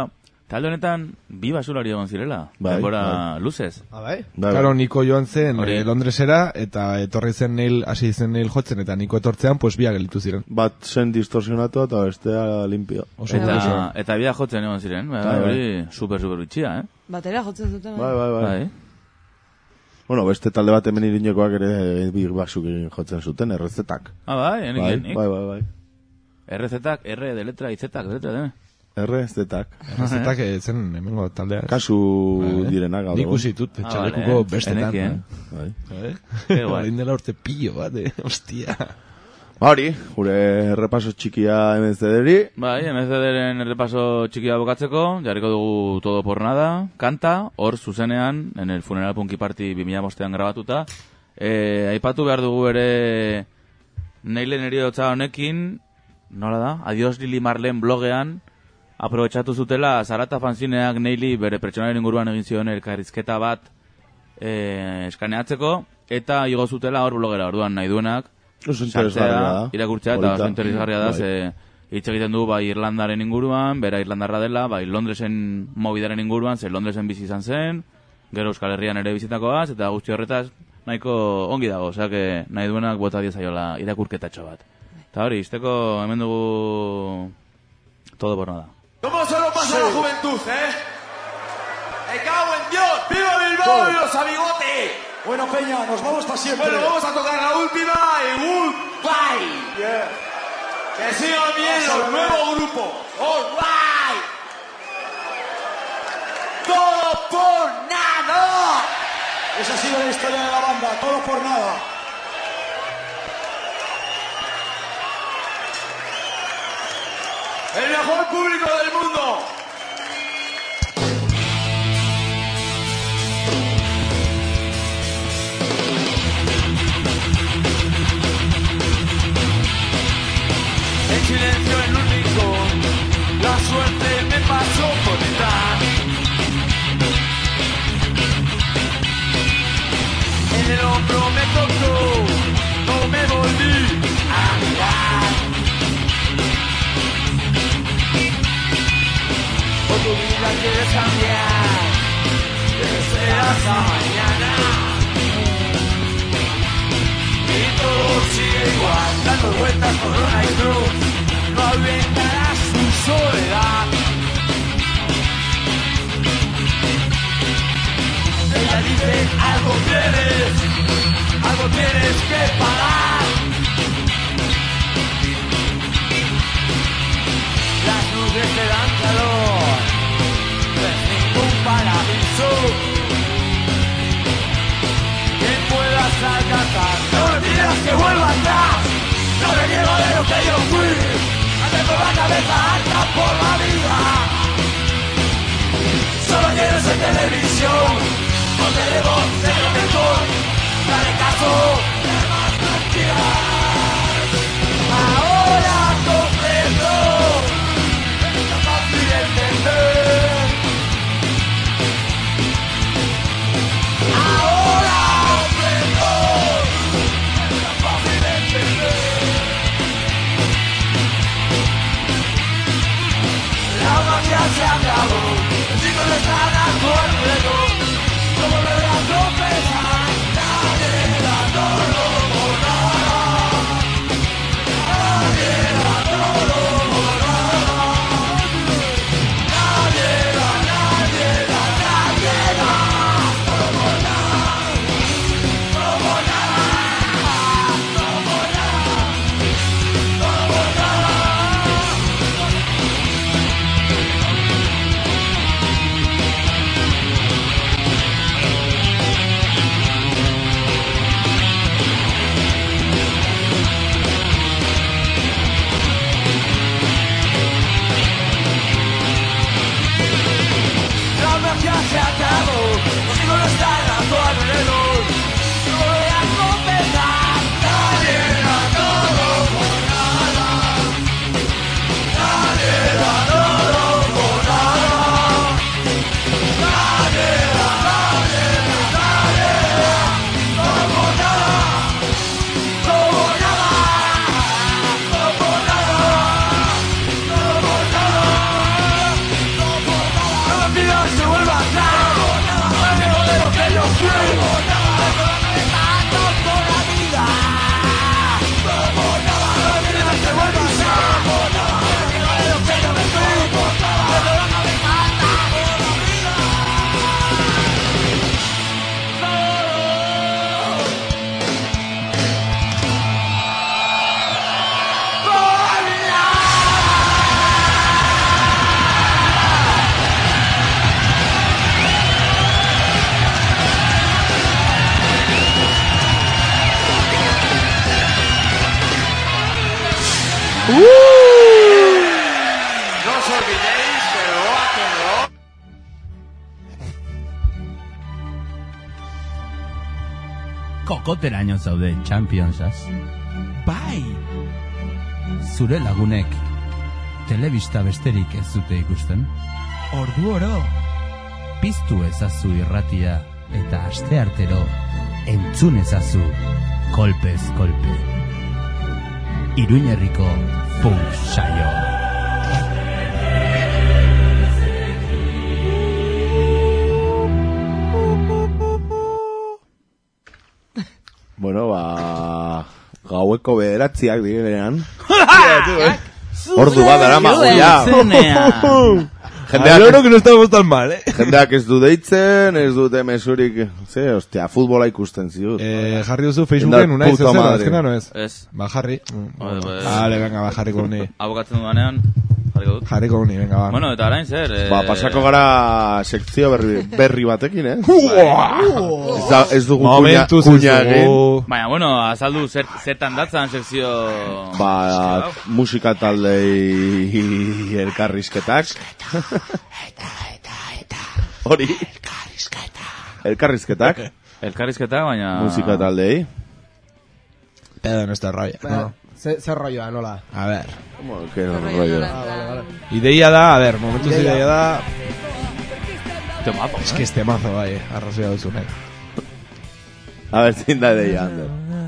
Talde honetan, bi basulari egon zirela. Bai, denbora bai. luzez. Ah, bai? Claro, Niko joan zen Hori. eh, Londresera, eta etorri zen Neil, hasi zen Neil jotzen, eta Niko etortzean, pues biak gelitu ziren. Bat zen distorsionatu eta bestea limpio. Oso Eta, oso. eta bia jotzen egon ziren. Bai, Bai, bai. hori super, super bitxia, eh? Batera jotzen zuten. Bai, bai, bai. Bai. Bueno, beste talde bat hemen irinekoak ere bi basuk jotzen zuten, errezetak. Ah, bai, Bai, enekin. bai, bai, bai. R-zetak, R de letra, I-zetak, de letra, dene. Errezetak. Errezetak eh, zen hemengo taldea. Kasu Bai. direnak gaur. Nik usi dut, Ah, txalekuko vale, bestetan. enekien. Bai. Eh? Ke guai. Orain dela urte pillo bat, eh? Hostia. Ba hori, gure errepaso txikia M C D-ri. Bai, M C D-ren errepaso txikia bokatzeko, jarriko dugu Todo por Nada, kanta, hor zuzenean, en el Funeral Punky Party bi mila bostean grabatuta. E, aipatu behar dugu ere Neilen eriotza honekin, nola da? Adios Lili Marlen blogean, aprobetxatu zutela Zarata fanzineak Neili bere pertsonaren inguruan egin zion elkarrizketa bat e, eskaneatzeko, eta igo zutela hor blogera, orduan nahi duenak, Oso interesgarria da. irakurtzea, eta oso interesgarria da, Bai. ze hitz egiten du bai Irlandaren inguruan, bera Irlandarra dela, bai Londresen movidaren inguruan, ze Londresen bizi izan zen, gero Euskal Herrian ere bizitakoaz, eta guzti horretaz nahiko ongi dago, osea, que nahi duenak bota diezaiola irakurketatxo bat. Eta hori, izteko hemen dugu Todo por Nada. ¿Cómo se lo pasa a la juventud, eh? ¡Me cago en Dios! ¡Viva Bilbao y los amigotes! Bueno, Peña, nos vamos para siempre. Bueno, vamos a tocar la última y goodbye. Yeah. Que sigan bien los nuevos grupos. All right. Todo por nada. Esa ha sido la historia de la banda, todo por nada. El mejor público del mundo. En silencio en un rincón, la suerte me pasó por detrás. En el hombro me tocó, no me volví a mirar. Por tu vida quieres cambiar, deseas a mañana. Y todo sigue igual, dando vueltas por una y cruz. No aventarás tu soledad. Ella dice, algo tienes, algo tienes que pagar. Las nubes te dan calor, no es ningún paraíso que puedas alcanzar. No me pidas que vuelva atrás, no me niego de lo que yo fui. Ando con la cabeza alta por la vida. Solo quiero ser televisión, no te debo de lo mejor. Dale caso, de más tranquilidad. Ahora comprendo, es tan fácil de entender. Ahora comprendo, es tan fácil de entender. La magia se acabó, el chico no está de acuerdo. No volveré a tropezar, nadie da todo por nada. Nadie da todo por nada. Nadie da, nadie da, nadie da. Todo por nada. Todo por nada. Todo por nada. Todo por nada. No os olvidéis del rock and roll. Kokoteraino zaude Championsaz. Bai! Zure lagunek telebista besterik ez dute ikusten. Ordu oro. Piztu ezazu irratia eta asteartero entzun ezazu kolpez kolpe. Iruñerriko punk saioa. Bueno, ba... gaueko bederatziak direnean. Ordu bat dara magoia. Jendeak, creo que no estamos tan mal, eh. Jendeak ez du deitzen, ez dute mesurik... Ze, ostia, futbola ikusten ziut. Eh, jarri duzu Facebooken una izan zela, azkena no ez? Ez. Ba, jarri. Vale, venga, ba, jarriko uni. Abokatzen dudanean, jarriko dut. Jarriko uni, venga, ba. Bueno, eta arain zer... Eh... Ba, pasako gara sekzio berri, berri batekin, eh? ez, da, ez dugu kuña, kuña egin. Baina, bueno, azaldu zer, zertan datzan sekzio... Ba, musika taldei elkarrizketak. Hori. Elkarrizketak. Elkarrizketak, baina... Musika taldei. Pedo en esta rabia, no. Zer rolloa, nola? A ver. ¿Cómo que no rollo? Ah, vale, vale. Ideia da, a ver, momentuz ideia, ideia da... Temazo, Es que este mazo, bai, arrazia duzu, nahi. A ver, zein da ideia, Ander.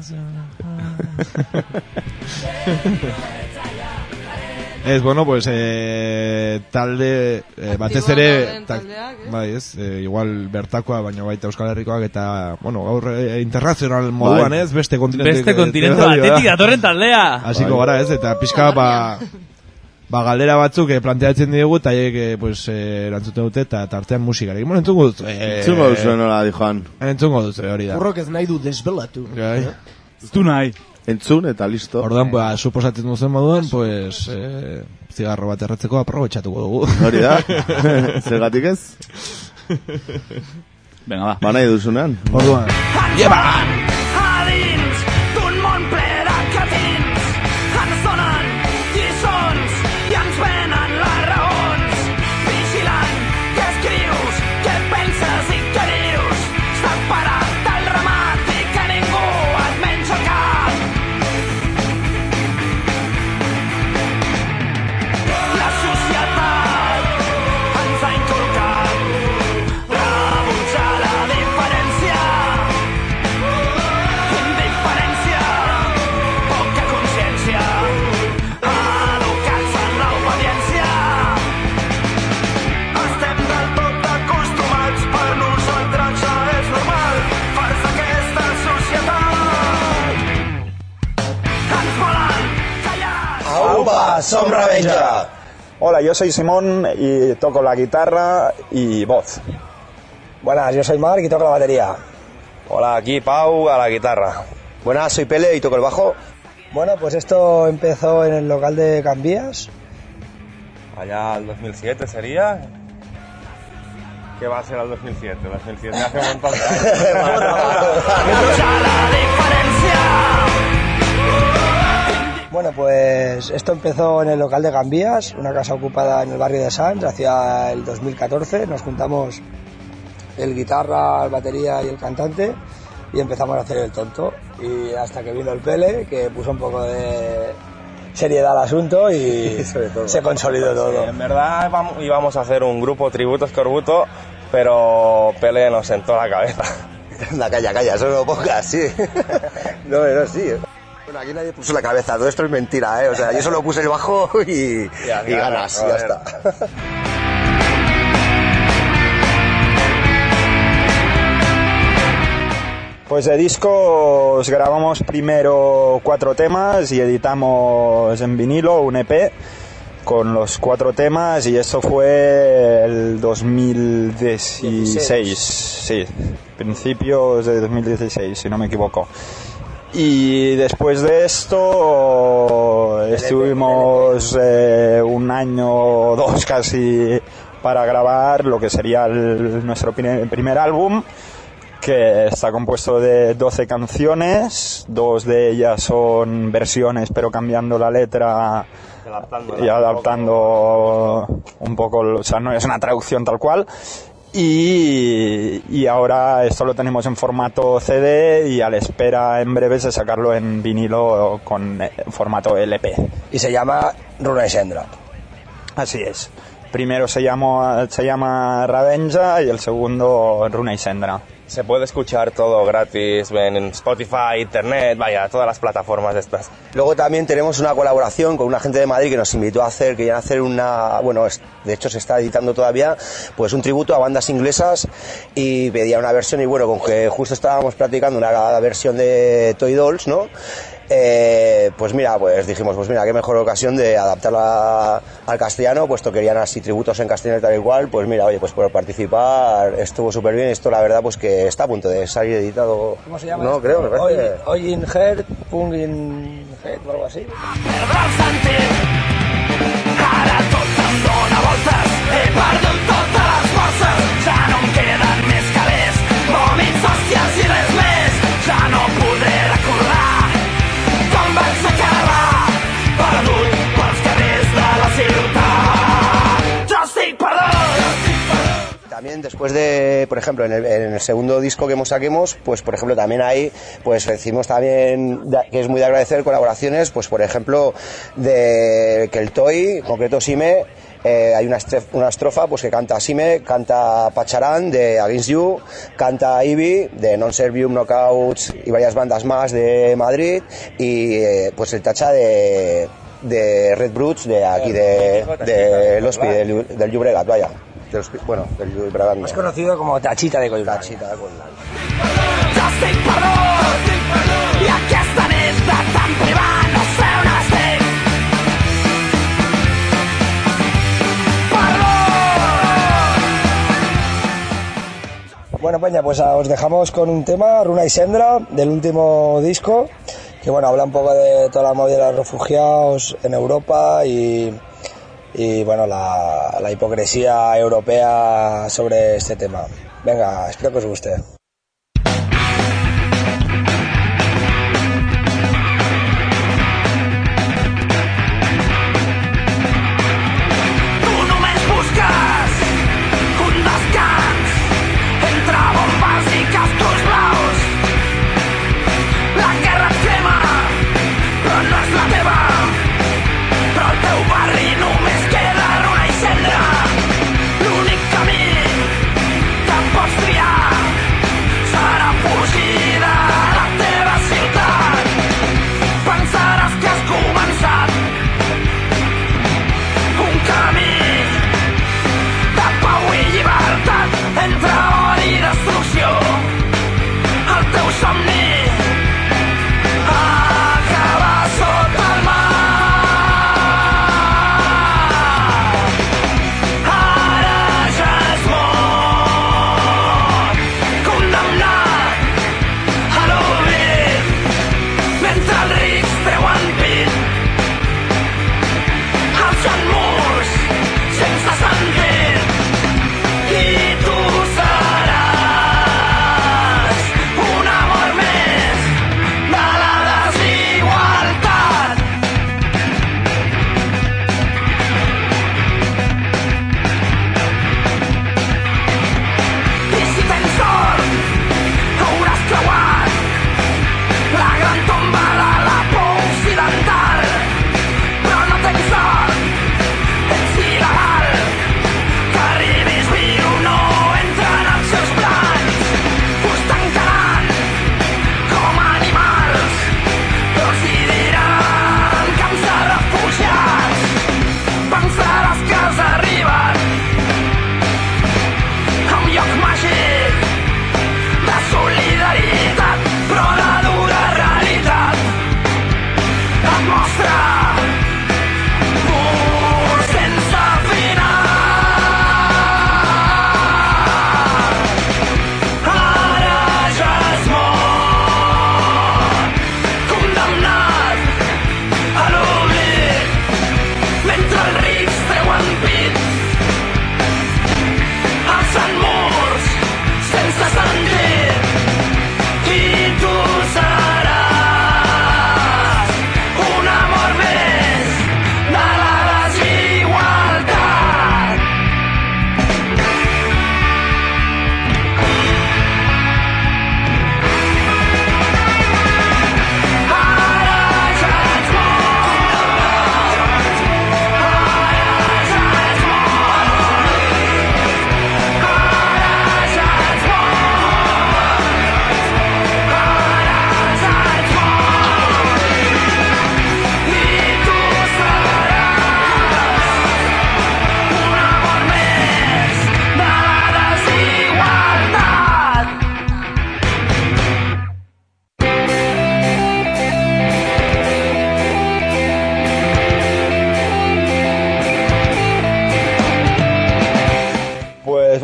Ez, bueno, pues, eh, talde, eh, batez ere, ta, bai, ez, eh, igual bertakoa, baina baita Euskal Herrikoak, eta, bueno, gaur eh, internazional moduan, ez, beste kontinente... Beste kontinente batetik datorren taldea! Hasiko gara, ez, eta pixka, ba, ba, galdera batzuk eh, planteatzen diegu, eta haiek, eh, pues, eh, erantzuten dute, eta tartean musikarekin. Bueno, entzungo dut. Eh, entzungo dut zuen hola, dijoan. Entzungo dut, hori da. Urrok ez nahi du desbelatu. Gai. Tu nahi. Entzun eta listo. Ordan, ba, suposatzen duzen moduan, pues, eh, zigarro bat erratzeko aprobetxatuko dugu. Hori da. Zergatik ez? Venga, va. Ba nahi duzunean. Orduan. Lleva! Adins d'un món ple de catins ens donen lliçons i ens venen les raons vigilant què escrius, què penses i què dius separat del ramat i que ningú et menja el cap la societat ens ha inculcat rebutjar la diferència indiferència poca consciència educats en l'obediència estem del tot acostumats per nosaltres ja és normal fars d'aquesta societat ens volen callar ¡Aupa! ¡Som Revenja! Hola, yo soy Simón y toco la guitarra y voz. Buenas, yo soy Marc y toco la batería. Hola, aquí Pau a la guitarra. Buenas, soy Pele y toco el bajo. Bueno, pues esto empezó en el local de Cambías. Allá al dos mil siete sería. ¿Qué va a ser al dos mil siete? dos mil siete hace un montón de Bueno, pues esto empezó en el local de Gambías, una casa ocupada en el barrio de Sants, hacia el dos mil catorce. Nos juntamos el guitarra, el batería y el cantante y empezamos a hacer el tonto. Y hasta que vino el Pele, que puso un poco de seriedad al asunto y sobre todo se consolidó todo. Sí, en verdad íbamos a hacer un grupo tributo a Escorbuto, pero Pele nos sentó la cabeza. La calla, calla, eso no lo pongas, sí. No, no, sí. Bueno, aquí nadie puso la cabeza, todo esto es mentira, ¿eh? O sea, yo solo puse el bajo y, ya, y ganas, y ya está. Pues de discos grabamos primero cuatro temas y editamos en vinilo un E P con los cuatro temas, y eso fue el dos mil dieciséis, sí, principios de dos mil dieciséis, si no me equivoco. Y después de esto estuvimos eh, un año o dos casi para grabar lo que sería el, nuestro primer, primer álbum, que está compuesto de doce canciones, dos de ellas son versiones pero cambiando la letra y adaptando un poco, o sea, no es una traducción tal cual. Y, y ahora esto lo tenemos en formato C D y a la espera en breve de sacarlo en vinilo con formato L P. Y se llama Runa y Sendra. Así es. Primero se llama, se llama Ravenja y el segundo Runa y Sendra. Se puede escuchar todo gratis en Spotify, Internet, vaya, todas las plataformas de estas. Luego también tenemos una colaboración con una gente de Madrid que nos invitó a hacer, querían hacer una, bueno, de hecho se está editando todavía, pues un tributo a bandas inglesas, y pedía una versión, y bueno, con que justo estábamos practicando una versión de Toy Dolls, ¿no? Eh, pues mira, pues dijimos, pues mira, qué mejor ocasión de adaptarla al castellano, puesto que querían así tributos en castellano y tal y cual. Pues mira, oye, pues por participar estuvo súper bien. Esto la verdad pues que está a punto de salir editado. ¿Cómo se llama? No, creo, me parece. Hoy in Head, Pung in Head o algo así. Ara tot em dóna voltes, he perdut totes les forces, ja no em queden més calés, vòmits, hòsties i res més, ja no podré recordar com vaig acabar, perdut pels carrers de la ciutat. Jo estic perdut! También después de, por ejemplo, en el, en el segundo disco que hemos saquemos, pues por ejemplo también ahí, pues decimos también de, que es muy de agradecer colaboraciones, pues por ejemplo de que el Toy, en concreto Sime, eh, hay una, estref, una estrofa pues que canta Sime, canta Pacharán de Against You, canta Ivy de Non Servium Knockouts y varias bandas más de Madrid, y eh, pues el tacha de, de Red Brutes de aquí de, de l'Hospi, del, del Llobregat, vaya. De los, bueno, del Llobregat. Más conocido como Tachita de Collblanc. Tachita de Collblanc. Jo estic perdut, i aquesta nit de tan privat no sé on estic. Bueno, Peña, pues os dejamos con un tema, Runa y Sendra, del último disco, que bueno, habla un poco de toda la movida de los refugiados en Europa y... y bueno, la, la hipocresía europea sobre este tema. Venga, espero que os guste. L'únic camí que pots triar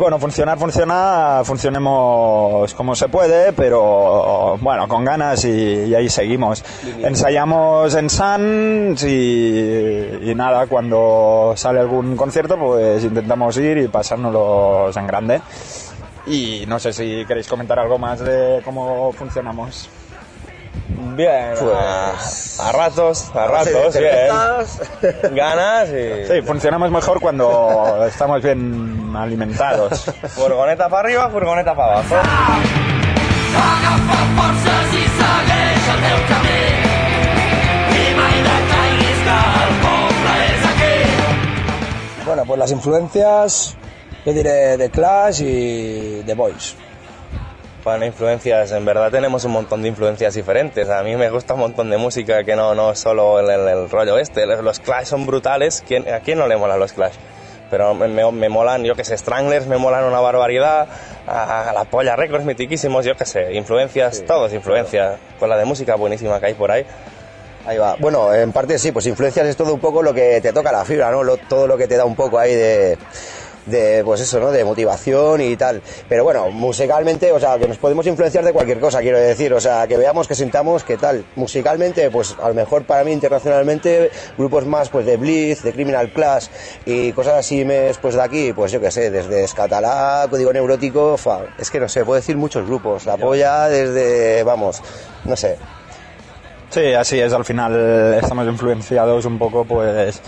bueno, funcionar, funciona, funcionemos como se puede, pero bueno, con ganas y, y ahí seguimos. Ensayamos en Sans y, y nada, cuando sale algún concierto pues intentamos ir y pasárnoslos en grande. Y no sé si queréis comentar algo más de cómo funcionamos. Bien, pues a, a ratos, a ratos, bien. Ganas y... Sí, funcionamos mejor cuando estamos bien alimentados. Furgoneta para arriba, furgoneta para abajo. Bueno, pues las influencias, yo diré The Clash y The Boys. Bueno, influencias, en verdad tenemos un montón de influencias diferentes. A mí me gusta un montón de música que no, no solo el, el, el rollo este. Los Clash son brutales. ¿Quién, ¿A quién no le molan los Clash? Pero me, me, me molan, yo que sé, Stranglers me molan una barbaridad. A, a la Polla Records, mitiquísimos, yo que sé. Influencias, sí, todos influencias. Claro. Pues la de música buenísima que hay por ahí. Ahí va. Bueno, en parte sí, pues influencias es todo un poco lo que te toca la fibra, ¿no? Lo, todo lo que te da un poco ahí de... de pues eso, ¿no? De motivación y tal. Pero bueno, musicalmente, o sea, que nos podemos influenciar de cualquier cosa, quiero decir, o sea, que veamos, que sintamos, que tal. Musicalmente, pues a lo mejor para mí internacionalmente, grupos más pues de Blitz, de Criminal Clash y cosas así mes, pues de aquí, pues yo qué sé, desde Escatalá, Código Neurótico, fa, es que no sé, puedo decir muchos grupos, La Polla desde, vamos, no sé. Sí, así es, al final estamos influenciados un poco, pues...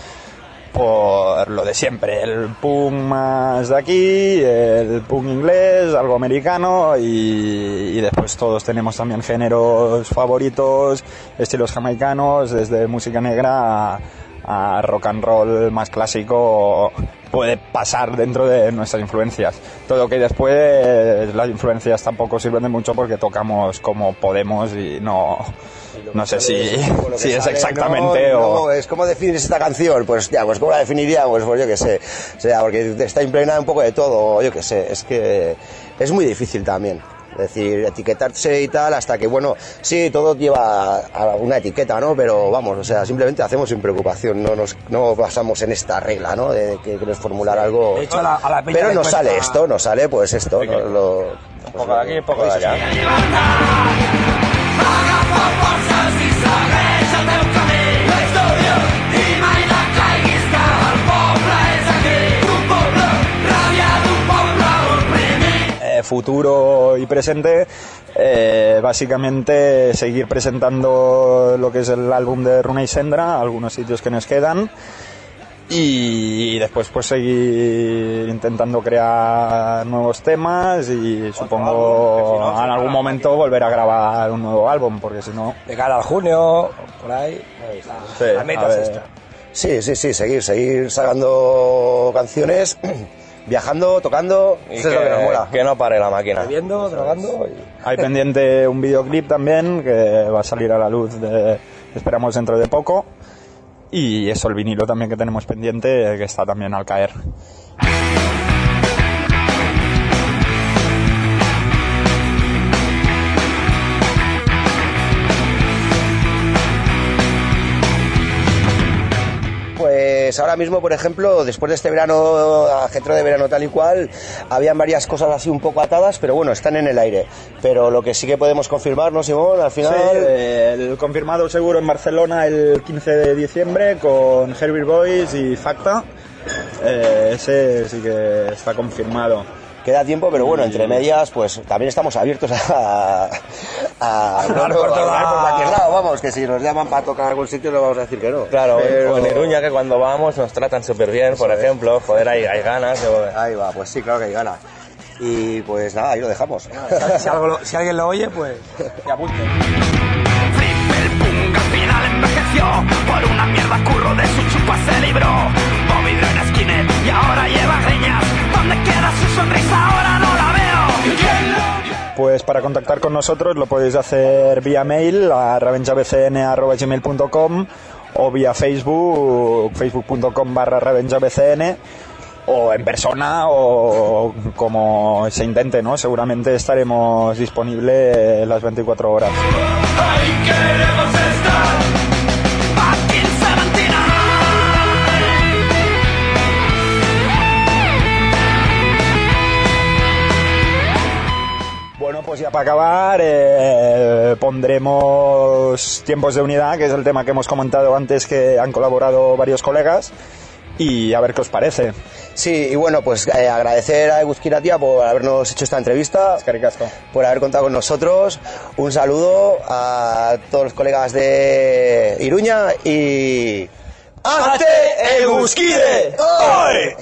por lo de siempre, el punk más de aquí, el punk inglés, algo americano y, y después todos tenemos también géneros favoritos, estilos jamaicanos, desde música negra a, a rock and roll más clásico puede pasar dentro de nuestras influencias. Todo que después las influencias tampoco sirven de mucho porque tocamos como podemos y no... No sé si, si es sale, exactamente no, o... No, es como definir esta canción, pues ya, pues cómo la definiríamos, pues yo qué sé, o sea, porque está impregnada un poco de todo, yo qué sé, es que es muy difícil también, es decir, etiquetarse y tal, hasta que, bueno, sí, todo lleva a una etiqueta, ¿no? Pero vamos, o sea, simplemente hacemos sin preocupación, no nos no basamos en esta regla, ¿no? De que quieres formular algo, de hecho, a la, a la pero nos sale cuesta... esto, nos sale pues esto, ¿no? Lo, un poco de aquí, un poco de allá. Eh, futuro y presente, eh, básicamente seguir presentando lo que es el álbum de Runa y Sendra, algunos sitios que nos quedan. Y después pues seguir intentando crear nuevos temas y supongo no, en algún momento volver a grabar un nuevo álbum, porque si no... De cara al junio, por ahí, sí, la meta es esta. Sí, sí, sí, seguir, seguir sacando canciones, viajando, tocando, y eso que, es lo que nos mola. Que no pare la máquina. Bebiendo, drogando. Y... Hay pendiente un videoclip también que va a salir a la luz, de, esperamos dentro de poco. Y eso, el vinilo también que tenemos pendiente, que está también al caer. Pues ahora mismo, por ejemplo, después de este verano, ajetro de verano tal y cual, habían varias cosas así un poco atadas, pero bueno, están en el aire. Pero lo que sí que podemos confirmar, ¿no, Simón? Al final... Sí, el confirmado seguro en Barcelona el quince de diciembre con Herbie Boys y Facta. Eh, ese sí que está confirmado. Queda tiempo, pero bueno, entre medias, pues también estamos abiertos a... a, a hablar por todo cualquier lado, vamos, que si nos llaman para tocar algún sitio no vamos a decir que no. Claro, pero... o en Iruña, que cuando vamos nos tratan súper bien, eso por es. ejemplo, joder, hay, hay ganas. De... Ahí va, pues sí, claro que hay ganas. Y pues nada, ahí lo dejamos. Si, algo lo, si alguien lo oye, pues que apunte. El punk al final envejeció, por una mierda curro de su chupa se libró. Bobby en Skinner y ahora lleva greñas. ¿Dónde queda su sonrisa? Ahora no la veo. Pues para contactar con nosotros lo podéis hacer vía mail a ravengabcn arroba gmail punto com o vía Facebook, facebook punto com barra ravengabcn, o en persona o como se intente, ¿no? Seguramente estaremos disponibles las veinticuatro horas. Ahí queremos estar. Aquí en Sarantina. para acabar eh, pondremos Tiempos de Unidad, que es el tema que hemos comentado antes, que han colaborado varios colegas, y a ver qué os parece. Sí, y bueno, pues eh, agradecer a Eguzki Ratia por habernos hecho esta entrevista, por haber contado con nosotros. Un saludo a todos los colegas de Iruña y... ¡Hazte Eguzkide! ¡Hoy!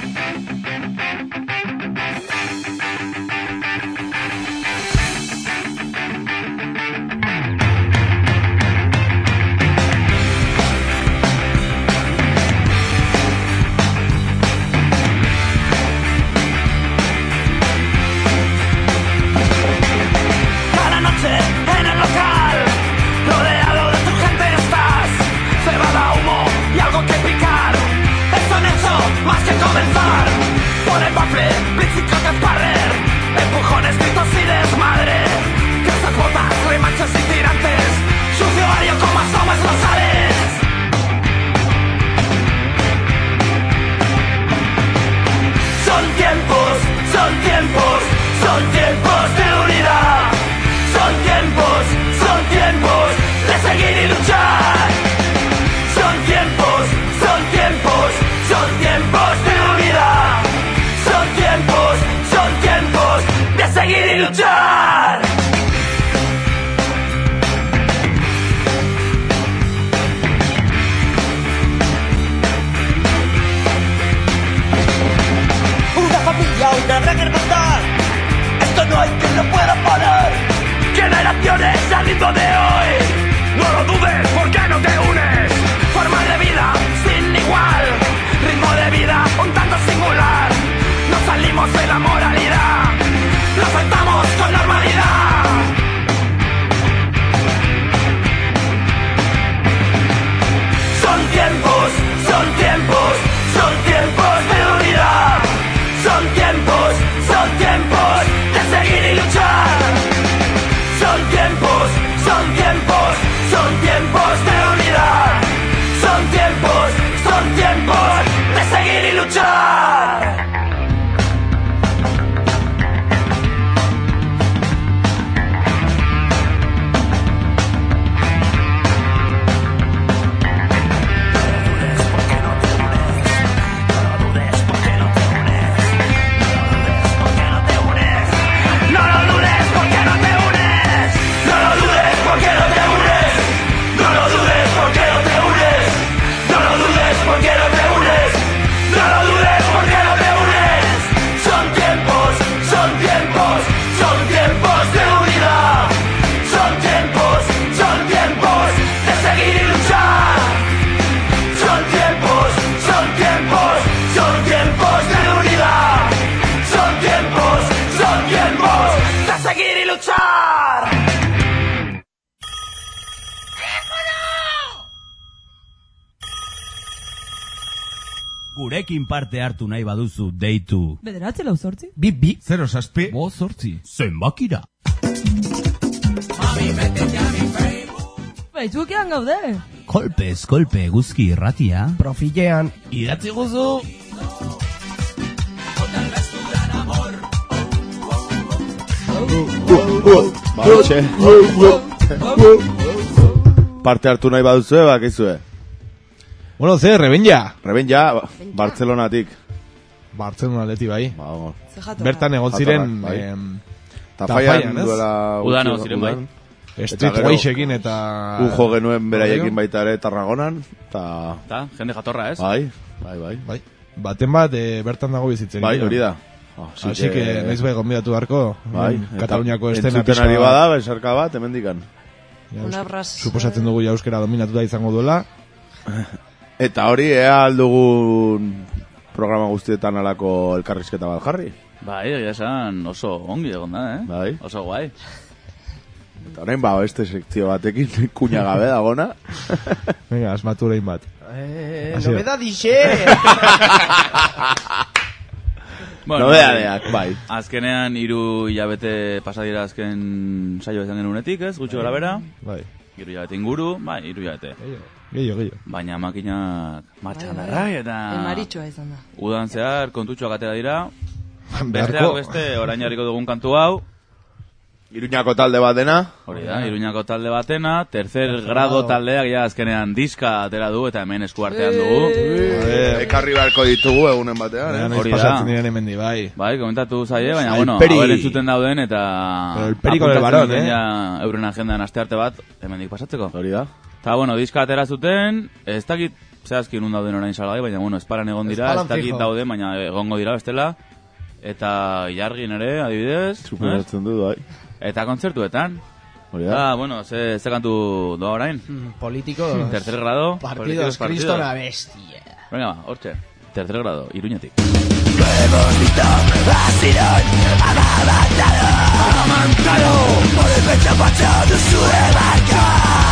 En el local, rodeado de tu gente estás, cebada, humo y algo que picar. Esto han hecho más que comenzar. Por el bafle, blitz y cotes parrer, empujones, gritos y desmadre. Casas, botas, remanches y tirantes, sucio vario como asomas los sales. Son tiempos, son tiempos, son tiempos de unidad. Son tiempos, son tiempos de seguir y luchar. Son tiempos, son tiempos, son tiempos de unidad. Son tiempos, son tiempos de seguir y luchar. Una familia, una gran hermandad. Esto no hay quien lo pueda parar. Generaciones al ritmo de hoy. No lo dudes, ¿por qué no te unes? Forma de vida sin igual, ritmo de vida un tanto singular. No salimos de la moralidad, lo aceptamos con normalidad. Son tiempos, son tiempos, son tiempos de unidad. Son tiempos, son tiempos de seguir y luchar. Son tiempos, son tiempos, son tiempos de unidad. Son tiempos, son tiempos de seguir y luchar. Seguir y luchar. Gurekin parte hartu nahi baduzu deitu. Bederatzi lau zortzi? Bi, bi, zero zazpi, bo zortzi. Zenbakira. Facebookean gaude. Kolpez, kolpe, Eguzki irratia. Profilean. Idatzi guzu. Bautxe. Parte hartu nahi baduzue, bakizue. Bueno, ze, Rebenja. Rebenja, Bartzelonatik. Bartzelona leti bai. Ba, bertan egon ziren bai. eh, Tafaian duela udano ziren bai. Street Waixekin eta ujo genuen beraiekin baita ere Tarragonan ta ta jende jatorra, ez? Bai, bai, bai. Bai. Baten bat eh, bertan dago bizitzen. Bai, hori da. Así, Así que, que naiz bai gonbidatu beharko. Bai, Kataluniako estena pisa. Entzuten ari bada, besarka bat, hemendikan. Un abrazo. Suposatzen dugu ja euskera dominatuta izango duela. Eta hori, ea aldugun programa guztietan alako elkarrizketa bat jarri. Bai, egia esan oso ongi egon da, eh? Bai. Oso guai. Eta orain ba, beste sekzio batekin kuña gabe dagona. Venga, asmatu orain bat. Eh, nobeda dixe! Bueno, nobedadeak, bai. Azkenean hiru hilabete pasadira azken saio izan genunetik, ez? Gutxi gara bera. Bai. Hiru hilabete inguru, bai, hiru hilabete. Gehiago, gehiago. Baina makinak martxan da, bai, eta... Emaritxoa izan da. Udan zehar kontutxoak atera dira. Besteak beste, orain jarriko dugun kantu hau. Iruñako talde batena. Hori da, Iruñako talde batena, tercer grado taldeak ja azkenean diska atera du eta hemen eskuartean dugu. Ekarri beharko ditugu egunen batean, eh? Hori da. Pasatzen diren hemen di, bai. Bai, komentatu zaie, baina, bueno, peri. hau entzuten dauden eta... Pero el peri con el varón, eh? Ja, euren agendan astearte bat, hemendik pasatzeko. Hori da. Eta, bueno, diska atera zuten, ez dakit, zehazki nun dauden orain salgai, baina, bueno, esparan egon dira, ez dakit dauden, baina egongo dira bestela. Eta Ilargin ere, adibidez. Superatzen du, bai. Eta kontzertuetan. Hori da. Ah, bueno, ze, ze kantu doa orain? Mm, políticos. Tercer grado. Partidos, Cristo la bestia. Venga, ba, hortxe. Tercer grado, Iruñetik. Hemos visto a Sirón amamantado, amamantado por el pecho pacho de su barca.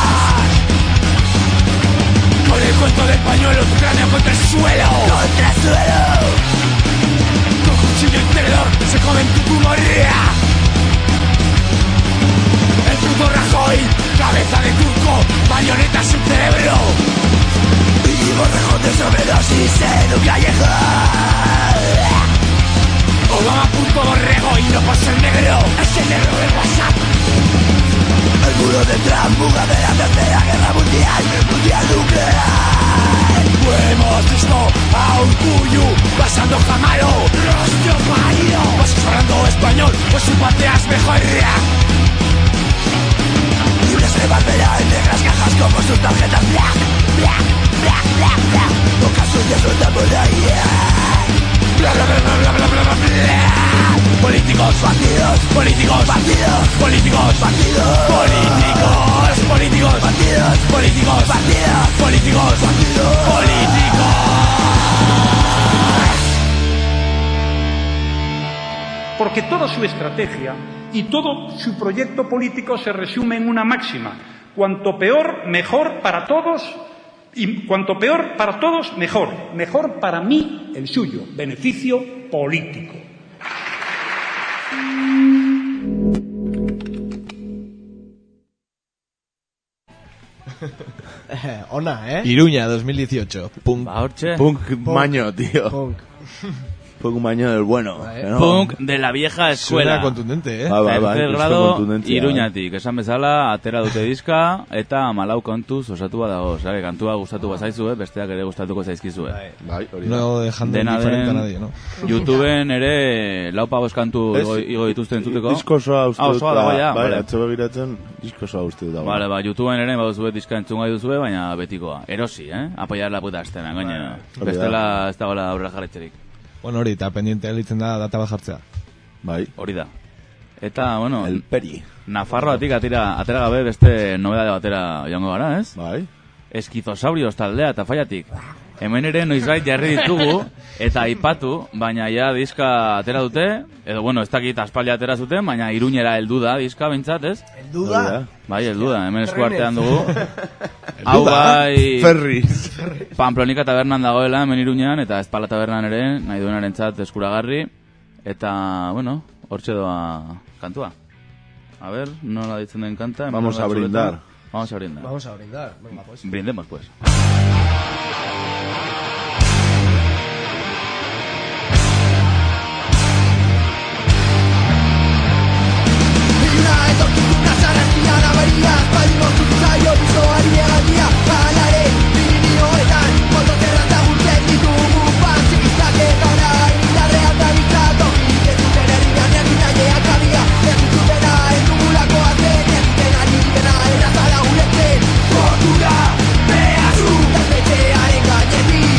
Con el cuento del pañuelo, tu cráneo contra el suelo, contra el suelo. Con cuchillo y tenedor se comen tu tumorrea. El puto Rajoy, cabeza de turco, marioneta en su cerebro. Vivimos lejos de sobredosis en un callejón. Obama puto borrego y no por ser negro, es el negro del WhatsApp. El muro de Trump, fuga de la tercera guerra mundial, mundial nuclear. Hemos visto a un cuyu pasando Camaro, rostro pálido. Vas hablando español, pues su patria es mejor. Libres de bandera en negras cajas como sus tarjetas black, black, black, black, black. Pocas suyas sueltan por ahí. Bla bla bla bla bla bla bla bla. Políticos, bandidos, políticos, bandidos, políticos, bandidos, políticos, políticos, bandidos, políticos, bandidos, políticos, bandidos, políticos. Porque toda su estrategia y todo su proyecto político se resume en una máxima: cuanto peor, mejor para todos. Y cuanto peor para todos, mejor. Mejor para mí, el suyo. Beneficio político. Ona, ¿eh? Iruña, dos mil dieciocho. Punk. Punk, Punk maño, tío. Punk. Punk maño del bueno. No. Punk de la vieja escuela. Suena contundente, eh? Ba, ba, ba, tercer grado, Iruñatik. Esan bezala, atera dute diska, eta malau kontuz osatua dago. Sabe, kantua gustatu bazaizu, eh? Besteak ere gustatuko zaizkizue. Bai, hori da. No dejando indiferente a nadie, no? YouTubeen ere lau pagos kantu igo, igo dituzte entzuteko. Disko osoa uste dut. Ah, dago ja. Bai, atzo begiratzen, disko osoa uste dut dago. Vale, ba, YouTubeen ere baduzue diska entzungai duzue, baina betikoa. Erosi, eh? Apoiar la puta estena, gaina. Bestela ez dagoela aurrera jarretxerik. Bueno, hori, eta pendiente elitzen da data bat jartzea. Bai. Hori da. Eta, bueno... El peri. Nafarroatik atira, atera gabe beste nobedade batera joango gara, ez? Bai. Eskizosaurios taldea eta Faiatik. Hemen ere noizbait jarri ditugu, eta aipatu, baina ja diska atera dute, edo, bueno, ez dakit aspaldi atera zuten, baina Iruñera heldu da diska, bintzat, ez? Heldu da? Bai, heldu da, hemen eskuartean dugu. Hau bai... Ferriz. Pamplonika tabernan dagoela, hemen Iruñean, eta Espala tabernan ere, nahi duenaren txat eskuragarri. Eta, bueno, hortxe doa kantua. A ver, nola ditzen den kanta. Vamos a brindar. Vamos a brindar. Vamos a brindar. Venga, pues. Brindemos, pues. Tortura, beazu, gaztetxearen gainetik.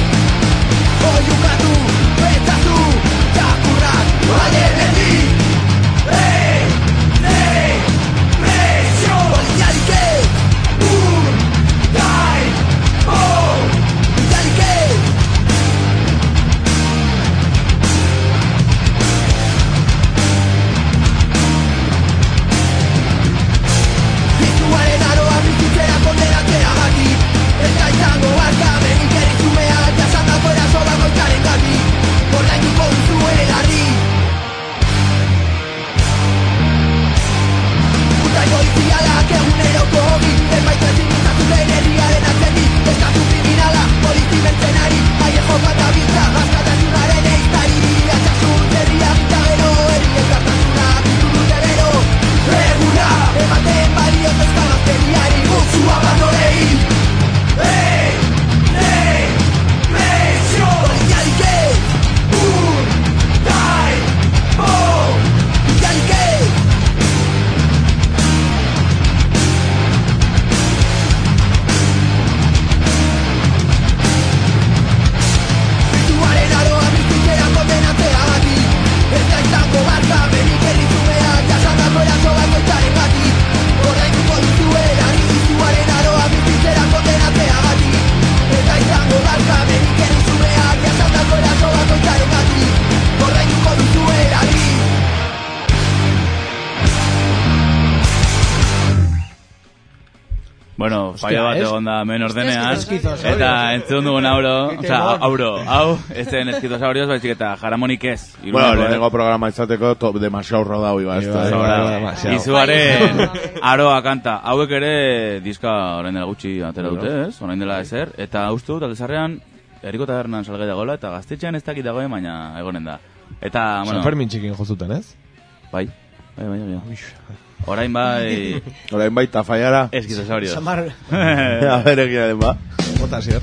fallo bat egon da hemen ordenean, eta entzun dugun auro, oza, auro, hau, ez zen eskitosaurios, baizik eta jaramonik ez. Bueno, lehenengo programa izateko, top demasiao rodau iba, ez da. Izuaren aroa kanta, hauek ere diska orain dela gutxi atera dute, ez? Orain dela ezer, eta uste dut, aldezarrean, Eriko Tabernan salgai dagoela, eta gaztetxean ez dakit dagoen, baina egonen da. Eta, bueno... San Fermin txikin jozuten, ez? Bai, bai, bai, bai. Orain bai... Orain bai, tafaiara. Eskitosaurios. Samar... A ver, egia ba. Bota zier.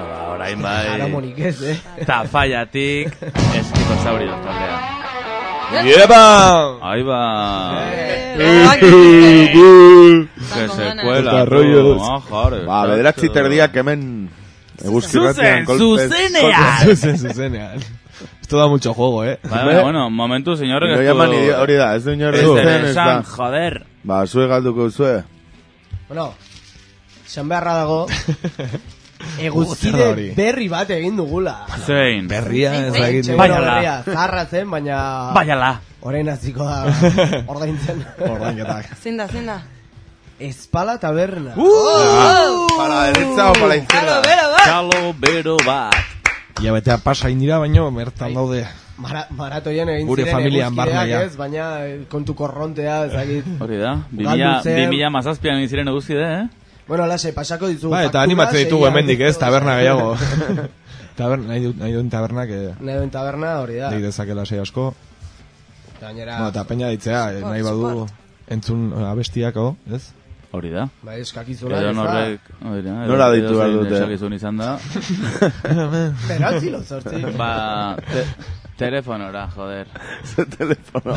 Jaramonik ez, eh? Tafaiatik Eskitosaurios taldea. ¡Yepa! Ahí va. Que se cuela. Ah, jare. Ba, bederatzi terdiak hemen eguzki ratian Zuzen, zuzenean. Zuzen, zuzenean. Esto da mucho juego, eh. Bueno, bueno, momentu, señor. No llaman ni hori da, ez du inor Ez duen, dere ez esan, da. joder. Ba, zue galduko zue. Bueno, esan beharra dago, eguzkide berri bat egin dugula. Zein. Berria ez da egin. Baiala. Zarra zen, baina... Baiala. Orain aziko da, ordaintzen. Ordainketak. Zein da, zein da? Espala taberna. Uh! Para la derecha o para la izquierda. Kalo bero bat. Ja, betea pasa indira, baino, mertan daude. Mara, maratoien egin Gure ziren familian barna, eguzkideak ja. ez, baina kontu korrontea, ezagit. Hori da, bi mila mazazpian egin ziren eguzkide, eh? Bueno, lase, pasako dizu. Ba, eta animatzen ditugu hemendik, ez, taberna gehiago. Taberna, nahi duen nahi duen taberna, que... Nahi duen taberna, hori da. Dei dezakela sei asko. Gainera... Bueno, eta peña ditzea, eh, nahi badu entzun abestiako, ez? Hori da. Bai, eskakizuna, Edo ez da. norrek... hori da, Nola edo- deitu behar edozein dute? eskakizun izan da. Beratzi lo zortzi. Ba, te, telefonora, joder. Ze telefono.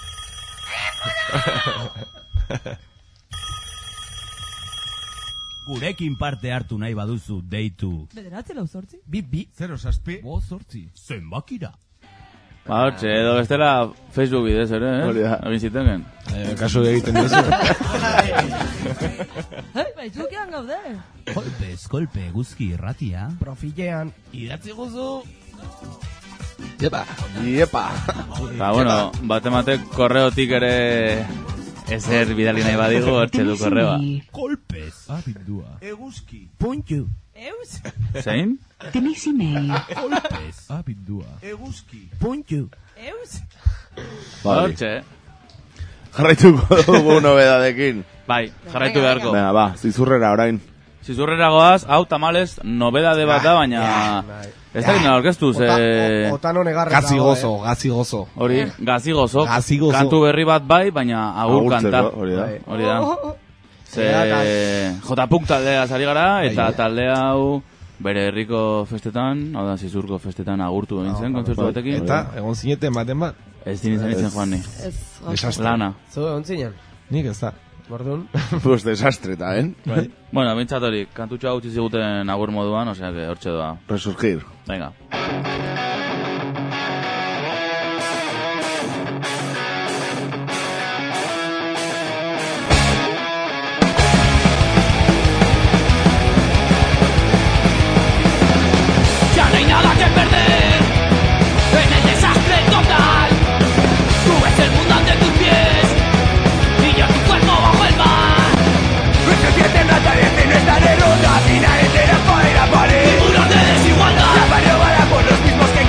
Gurekin parte hartu nahi baduzu deitu. Bederatzi lau zortzi? Bi, bi, zero saspi, bo zortzi. Zenbakira. Ba, hortxe, edo bestela Facebook bidez ere, eh? Hori da. Egin ziteken. Eh, kasu egiten duzu. Hei, baitzukean gaude. Kolpez, kolpe, eguzki irratia. Profilean. Idatzi guzu. Yepa. Iepa. Ba, bueno, batematek korreotik ere ezer bidali nahi badigu, hortxe du korreoa. Kolpez, abildua. Eguzki. Puntu. Eus? Zein? Tenéis email. Kolpez, abildua. Eguzki. Puntu. Eus? Ba, hortxe. Jarraituko dugu nobedadekin. Bai, jarraitu beharko. Venga, ba, zizurrera orain. Zizurrera goaz, hau tamales nobedade bat da, baina... Ez da ginen aurkeztu, ze... Otano negarrez Gazi dago, gozo, gazi gozo. Hori, gazi gozo. Gazi gozo. Kantu berri bat bai, baina agur Agurtzeko, kanta. hori da. Hori da. Ze... J-Punk taldea zari gara, eta talde hau bere herriko festetan, hau da, zizurko festetan agurtu egin zen, kontzertu batekin. Eta, egon zineten baten bat. Ez din izan izen joan ni. Ez, Desastre. Lana. Zu, ontzinen. Nik ez da. Bordun. Pues desastreta, eh? Bai. Bueno, bintzat hori, kantutxoa utzi ziguten agur moduan, osea, que hortxe doa. Resurgir. Venga. Ya no hay nada que perder en el desastre total. Tú ves el mundo ante tus pies y yo tu cuerpo bajo el mar. Nuestros pies tendrán talento y nuestra derrota final entera por la pared. Muros de desigualdad. La barrio bala por los mismos que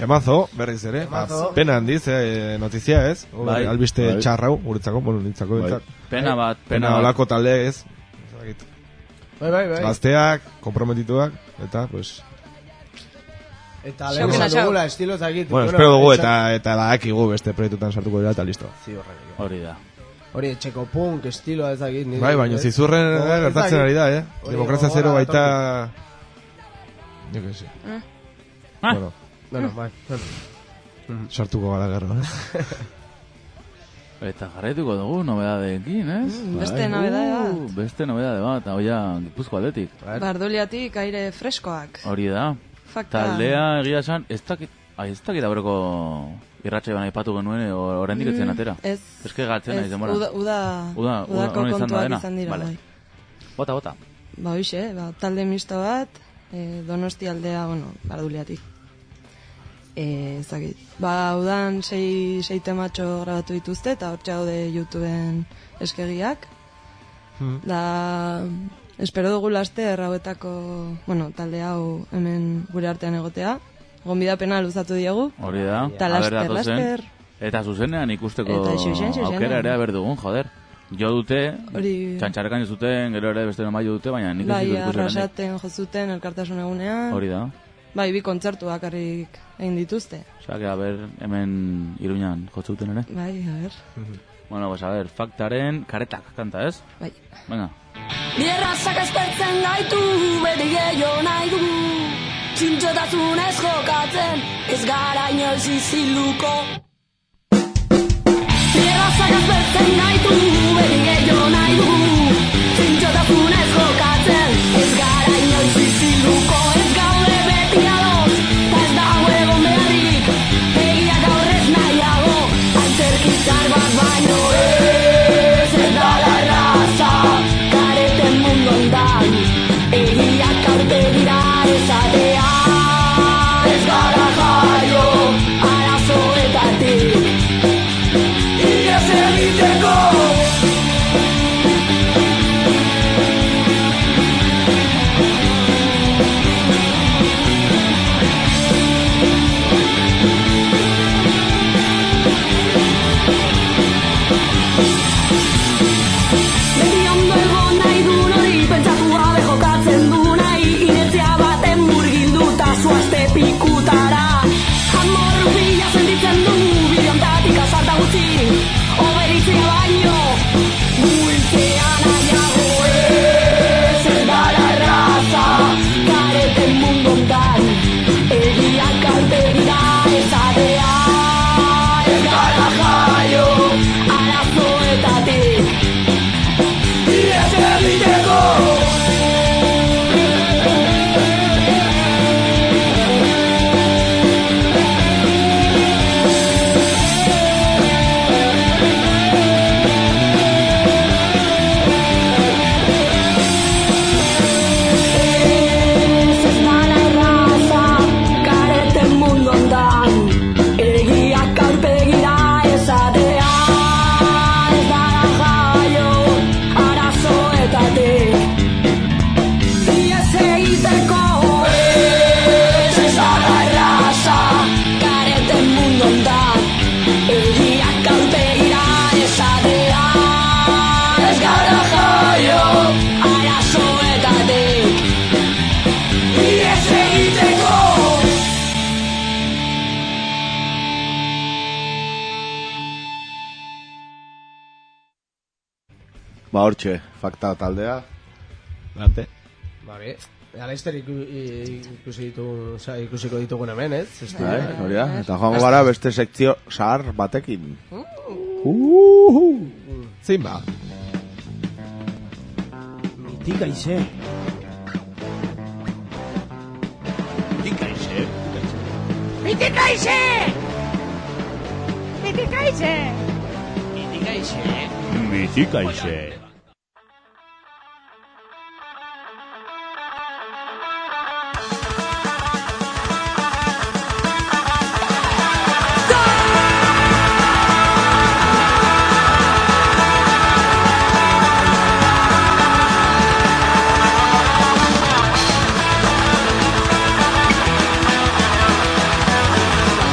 Temazo, berriz ere. Temazo. Pena handiz, eh, notizia ez. Bai. Albiste Bai. txarrau, guretzako, bueno, nintzako. Bai. Bai. Pena bat, pena Pena bat. olako talde ez. Ezagit. Bai, bai, bai. Gazteak, komprometituak, eta, pues... Eta lehen esan dugula, estilo ezagit. Bueno, espero dugu eta eta badakigu beste proiektutan sartuko dira eta listo. Hori da. Hori, txeko punk, estiloa ezagit. nire- Bai, baina zizurren Oh, eh, gertatzen ezagit. ari da, eh? Hori, Demokrazia zero gogora baita... Jo que sé. Eh? Ah. Bueno, Bueno, bai. sartuko gara gero, eh? Eta jarraituko dugu nobedadeekin, ez? Mm, beste Bai. nobedade bat. Uh, Beste nobedade bat, hau ja, Gipuzko aldetik. Barduliatik aire freskoak. Hori da. Fakta. Taldea egia esan, ez dakit, ai, ez dakit aurreko irratxa ban aipatu genuen, o- oraindik etzen atera. Ez. Eske galtzen Ez, naiz denbora. uda, uda, Uda, uda, udako ona izan da kontuak dena. izan dira, Vale. bai. Bota, bota. Ba, hoxe, ba, talde misto bat, e, Donosti aldea, bueno, Barduliatik. E, ezagit. Ba, udan sei, sei tematxo grabatu dituzte, eta hor daude YouTubeen eskegiak. Hmm. Da, espero dugu laster hauetako, bueno, talde hau hemen gure artean egotea. Gonbidapena luzatu diegu. Hori da. Eta Aber laster, datozen. laster. Eta zuzenean ikusteko Eta xuxen, xuxenean. aukera ere berdugun, joder. Jo dute, Hori- txantxarrekan ez duten, gero ere beste nomai dute, baina nik ez Bai, ditut ikusi oraindik. arrasaten jozuten elkartasun egunean. Hori da. Bai, bi kontzertu bakarrik egin dituzte. Osea, que a ver, hemen Iruñan jotzuten ere. Bai, a ver. Bueno, pues a ver, Faktaren karetak kanta, ez? Bai. Venga. Bierrazak espertzen gaitu, beti gehiago nahi dugu. Txintxotasunez jokatzen, ez gara inoiz iziluko. Bierrazak espertzen gaitu, beti gehiago nahi dugu. Txintxotasunez jokatzen, ez gara inoiz iziluko. Ez gaude beti ados, ta ez dago egon beharrik. Egia gaur ez nahiago, antzerkitzar bat baino ez. Ez dala erraza, kareten mundu ondan. Egiak aurpegira ezatea. Ez gara jaio, arazoetatik. Iaz egiteko. Beti ondo egon nahi du nori, pentsatu gabe jokatzen du nahi. Inetzia baten murgilduta zoazte pikutara. Amor bila sentitzen du, bidiontatik azarta gutxi. Oberitzea baino, guiltzea nahiago ez. Ez dara erraza, kareten mundu ondan. Egiak aurpegira ezatea. Ez gara jaio, arazoetatik. Iaz egiteko. Ez ez dala erraza, kareten mundu ondan. Egiak aurpegira ezatea. Ez dara jaio, arazoetatik. Iaz egiteko. Ez ez dala erraza, kareten mundu ondan. Egiak aurpegira ezatea. Ez gara jaio, arazoetatik. Iaz egiteko. Ba, hortxe, Fakta taldea. Lante. Bale, Alaister iku, i- ikusi ditu, oza, ikusiko ditugun hemen, ez? Este, Bai, hori da. Eta joango gara beste sekzio sahar batekin. Uhu. Zein ba? Mitika ize. Mitikaixe! Mitikaixe! Mitikaixe. Mitikaixe!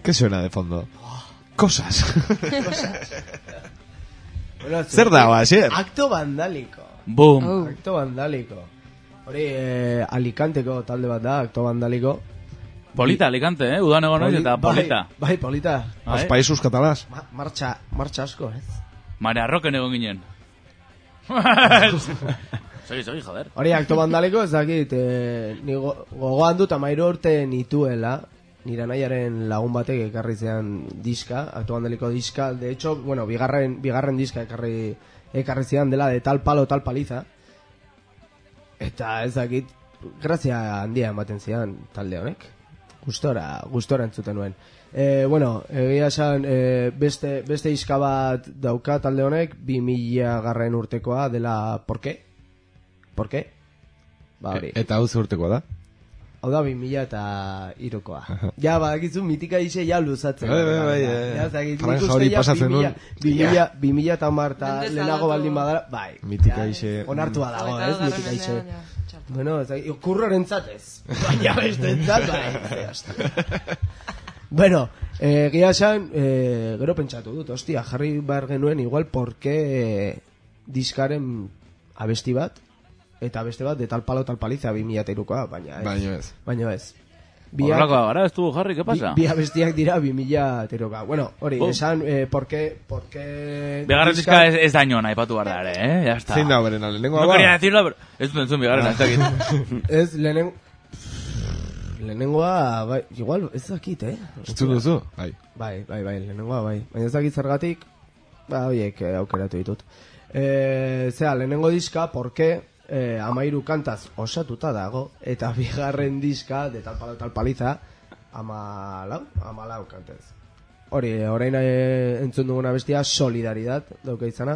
¿Qué suena de fondo? Cosas. Cosas. Bueno, Zer da, Basier? Acto vandálico. Boom. Oh. Acto vandálico. Hori, eh, Alicanteko talde bat da, acto vandálico. Polita, Alicante, eh? Udan egon noiz eta polita. Bai, bai, polita. Los països catalans. Ma marcha, marcha asko, ez? Marea Roken egon ginen. Segi, segi, joder. Hori, acto vandálico, ez dakit, eh, ni go gogoan dut amairu urte nituela, nire nahiaren lagun batek ekarri zean diska, acto vandálico diska, de hecho, bueno, bigarren, bigarren diska ekarri, ekarri zean dela de tal palo, tal paliza, eta ez dakit, grazia handia ematen zean talde honek. Gustora, gustora entzuten nuen. E, bueno, egia esan, e, beste, beste izka bat dauka talde honek, bi mila garren urtekoa dela, ¿por qué? ¿Por qué? Ba, hori. E, eta hau ze urtekoa da? Hau da bi mila eta irukoa. Ja, badakizu, mitika ise ja luzatzen. Bai, bai, bai. Ja, zakit, Franja nik hori uste ja pasatzen nuen. bi mila eta marta lehenago baldin badara, bai. Mitika ise. Onartua dago, ez? Mitika ise. Bueno, ez dakit, kurroren zatez. Baina bestentzat, bai. Bueno, eh, gira esan, eh, gero pentsatu dut, ostia, jarri behar genuen igual, porke diskaren abesti bat, eta beste bat, de tal palo tal paliza, bi mila eta irukoa, baina ez. Baina ez. Baina ez. Horrako gara, ez du, Jarri, ¿qué pasa? Bi, bi abestiak dira bi mila eta irukoa. Bueno, hori, oh. esan, eh, porke... porke bigarren diska ez, ez daño nahi patu behar da, eh? Ya está. Zein da, beren, lehenengoa ba? No quería decirlo, pero... Ez dut entzun bigarren, ez dakit. Ez, lehenen... Lehenengoa, bai, igual, ez dakit, eh? Ez du duzu? Bai. Bai, bai, bai, lehenengoa, bai. Baina ez dakit zergatik, ba, oiek aukeratu ditut. Eh, zera, lehenengo diska, porke... Eh, amairu kantaz osatuta dago, eta bigarren diska de tal palo tal paliza amalau, amalau kantez. Hori, orain eh, entzun duguna bestia, Solidaridad dauka izana.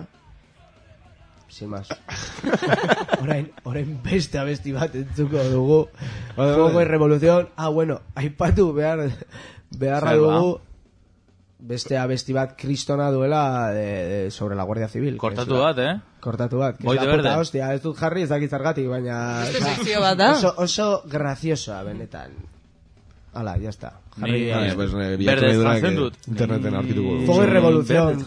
Sin más. orain, orain beste abesti bat entzuko dugu. Fuego y Revolución. Ah, bueno, aipatu behar beharra dugu beste abesti bat kristona duela de, de, sobre la Guardia Civil. Kortatu bat, eh? Kortatu bat. Boi de verde. Hostia, ez dut jarri, ez dakit zergatik, baina... Beste sekzio bat da. Oso, oso graciosa, benetan. Hala, ya está. Jarri, eh, pues, eh, berdez jantzen dut. Interneten arkituko. Fuego y Revolución.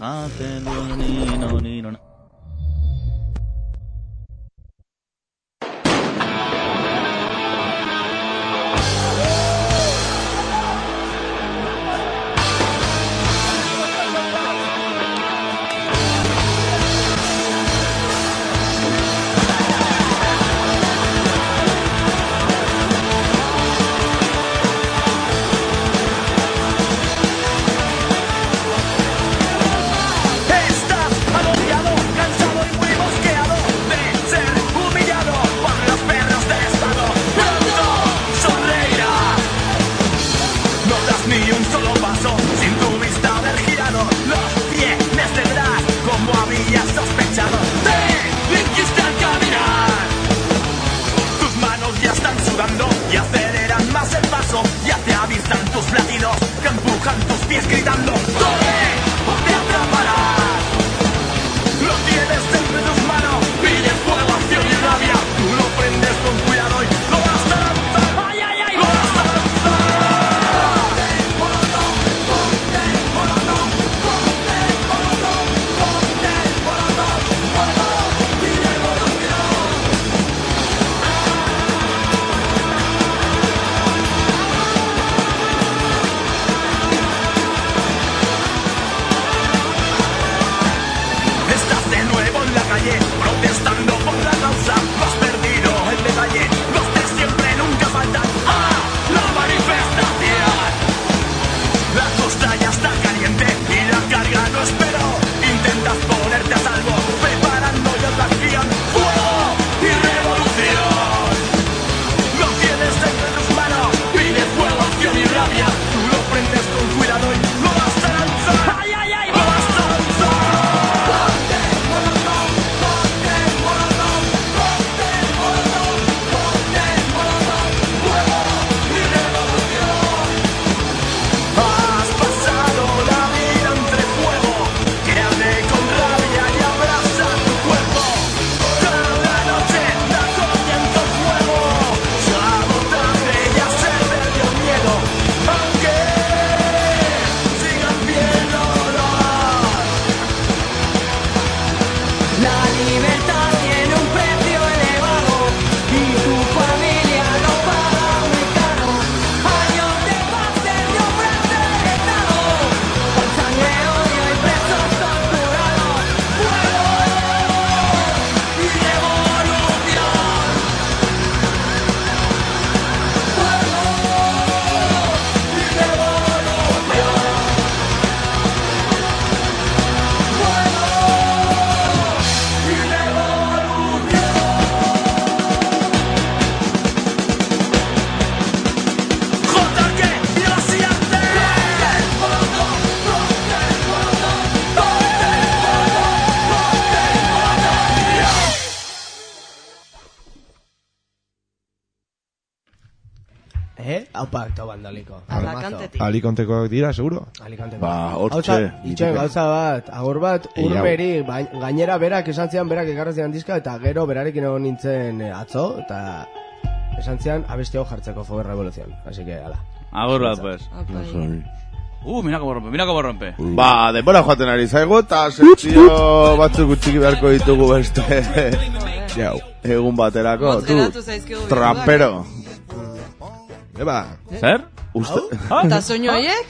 Aupa, eta bandaliko. Alakantetik. Alikontekoak dira, seguro? Alicanteko. Ba, hortxe. Itxoen gauza bat, agur bat, urmeri, bain- gainera berak esan zian, berak ekarrazian dizka, eta gero berarekin egon nintzen eh, atzo, eta esan zian abesti hau jartzeko Foguer Revolución. Así que, ala. Agur bat, pues. Uh, mira como rompe, mira como rompe. Ba, denbora joaten ari zaigu, eta sekzio batzuk utxiki beharko ditugu beste. Jau, egun baterako, Motz tu, geratu zaizkigu trapero. Eba. Zer? Uste. Eta soinu horiek?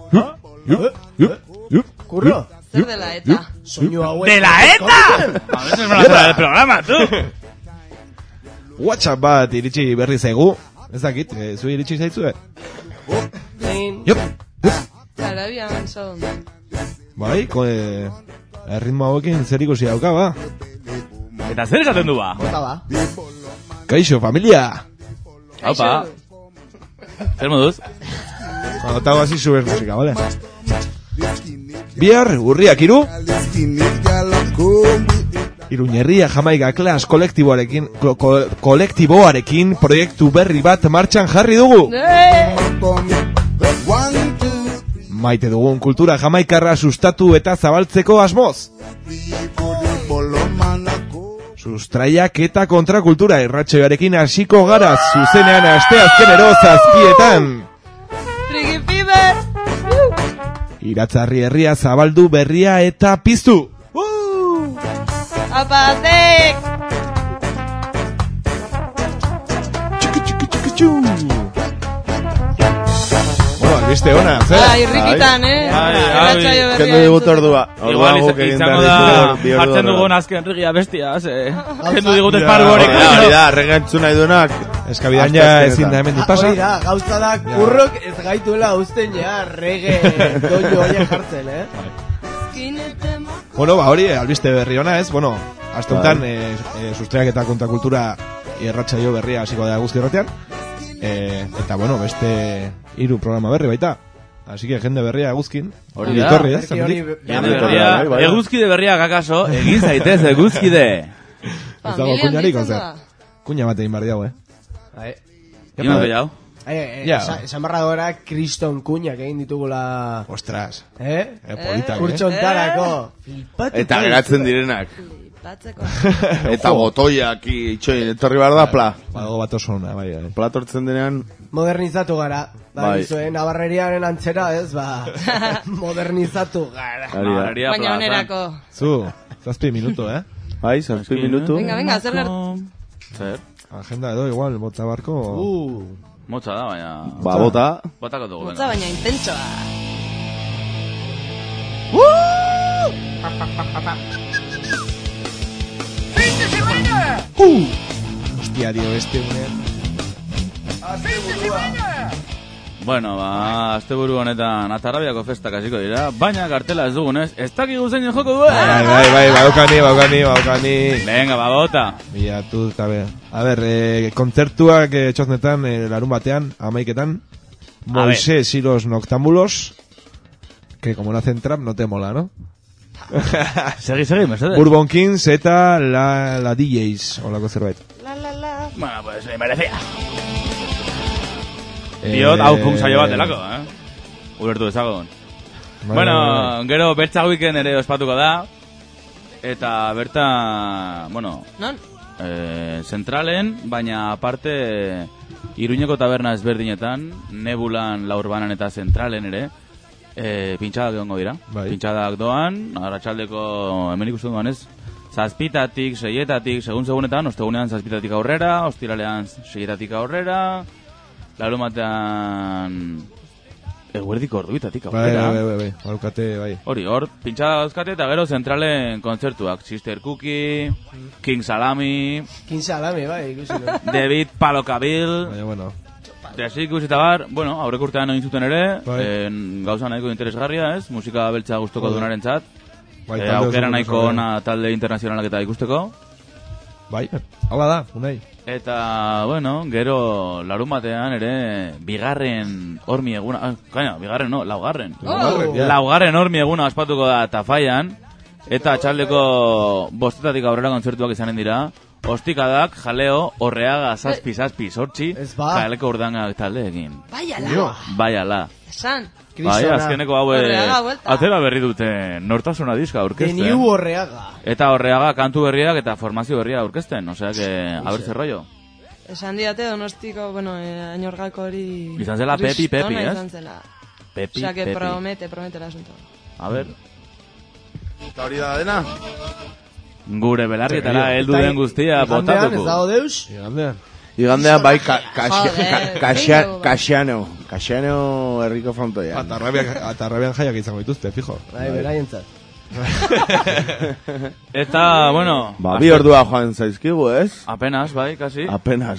Kurro? Zer dela eta? Soinu hauek. ¡De la ETA! A veces me la fuera del programa, tú. WhatsApp bat iritsi berri zaigu. Ez dakit, eh, zu iritsi zaizue? Yup. Arabian sound. Bai, ko, eh, erritmo hauekin zer ikusi dauka, ba. Eta zer esaten du ba? Bota ba. Kaixo, familia. Haupa. Zer moduz? Cuando te hago así subes música, ¿vale? Bihar, urriak iru. Iruñerria Jamaika Klas kolektiboarekin, ko, ko, kolektiboarekin proiektu berri bat martxan jarri dugu. Maite dugun kultura jamaikarra sustatu eta zabaltzeko asmoz. Sustraiak eta kontrakultura irratxoarekin hasiko gara zuzenean asteazkenero zazpietan. Friki Fiber! Iratzarri herria zabaldu berria eta piztu. Apatek! Bueno, albiste ona, zer? Ah, irrikitan, eh? Irratsaio berria. Kendu digut ordua. Igual izango da hartzen dugun azken regia bestia, ze. Kendu digut espargo horek. Hori da, regantzu nahi duenak. Eskabidan ja ezin da hemen dipasa. Hori da, gauza da, kurrok ez gaituela usten ja rege doio horiek jartzen, eh? Bueno, ba, hori, albiste berri ona ez, bueno, aste honetan, eh, eh, sustraiak eta kontrakultura irratsaio berria hasiko da guzti erratean, eh, eta bueno, beste hiru programa berri baita, así que jende berria guzkin, hori da, etorri ez, jende berria, eguzkide berriak akaso, egin zaitez eguzkide. Ez dago kuñarik, ozer, kuña bat egin barri dago, eh? Iman gehiago. Eh, eh, esan barra gora kriston kuñak egin ditugula. Ostras. Eh? Eh, politak, eh? Kurtxontarako. Eta geratzen direnak. Flipatzeko. Eta botoiak itxoin, etorri behar da pla. Bago bat oso ona, bai, bai. Pla tortzen denean. Modernizatu gara. Ba, Bai. izue, Navarreriaren antzera, ez, ba. Modernizatu gara. Baina onerako. Zu, zazpi minuto, eh? Bai, zazpi minutu. Venga, venga, zer gertu. Zer? Agenda edo, igual, bota barko. Uh. Motza da, baina... Ba, bota. Botako dugu, Motza baina intentsoa. ¡Fin de semana! Uh! Hostia, tío, este unen. ¡Fin de semana! Bueno, ba, asteburu honetan Atarrabiako festak hasiko dira, baina kartela ez dugunez, ez dakigu zein joko duen. Bai, bai, bai, baukani, baukani, baukani. Venga, ba, bota. Bilatu, eta be. A ber, eh, kontzertuak eh, txoznetan, eh, larun batean, amaiketan. Moisés y los Noctámbulos, que como no hacen trap, no te mola, ¿no? Segi, segi, Mercedes. Bourbon Kings eta la, la D Js, olako zerbait. La, la, la. Bueno, pues me merecía. Diot, hau punk saio bat delako, eh? Ulertu dezagon. Bueno, gero Bertza Weekend ere ospatuko da. Eta berta, bueno... Non? Eh, zentralen, baina aparte Iruñeko taberna ezberdinetan, Nebulan, La Urbanan eta zentralen ere, eh, pintxadak egongo dira. Bai. Pintxadak doan, arratsaldeko hemen ikusten duan ez, zazpitatik, seietatik, segun segunetan, ostegunean zazpitatik aurrera, ostiralean seietatik aurrera, larumatean eguerdiko orduitatik aurrera. Bai, bai, bai, bai, baukate, bai. Hori, hor, pintxada dauzkate eta gero zentralen kontzertuak. Sister Cookie, King Salami, King Salami, bai, ikusi du. David Palocabil, Baina, bueno. Desik ikusi eta bar, bueno, aurrek urtean egin zuten ere, Bai. en, gauza nahiko interesgarria ez, musika beltza gustoko Bai. duenaren txat, Bai, e, talde aukera oso nahiko oso ona talde internazionalak eta ikusteko. Bai, hala da, unai. Eta, bueno, gero larun batean ere bigarren hormi eguna, ah, kaina, bigarren no, laugarren. Laugarren, ja. Laugarren hormi eguna ospatuko da Tafaian, eta txaldeko bostetatik aurrera kontzertuak izanen dira, ostikadak, jaleo, horreaga, zazpi, zazpi, sortzi, jaleko urdangak taldeekin. Bai ala. Bai ala. Esan. Bai, azkeneko hau atera berri dute nortasuna diska aurkezten. The New Horreaga. Eta horreaga kantu berriak eta formazio berria aurkezten, osea que a ver zer rollo. Esan diate Donostiko, bueno, eh, añorgako hori... Izan zela Pepi Pepi, ez? ez? Izan zela. Pepi Osea que Pepi. promete, promete el asunto. A ver. Eta hori da dena? Gure belarrietara heldu den guztia botatuko. Igandean ez dago deus? Igandean. Igandean bai ka, kaxia, Joder, ka, kaxia, bingo. kaxiano. Kaxiano herriko frontoia. Eta rabian jaiak izango dituzte, fijo. Bai, beraientzat. Eta, bueno... Ba, bi ordua joan zaizkigu, ez? Apenas, bai, kasi. Apenas.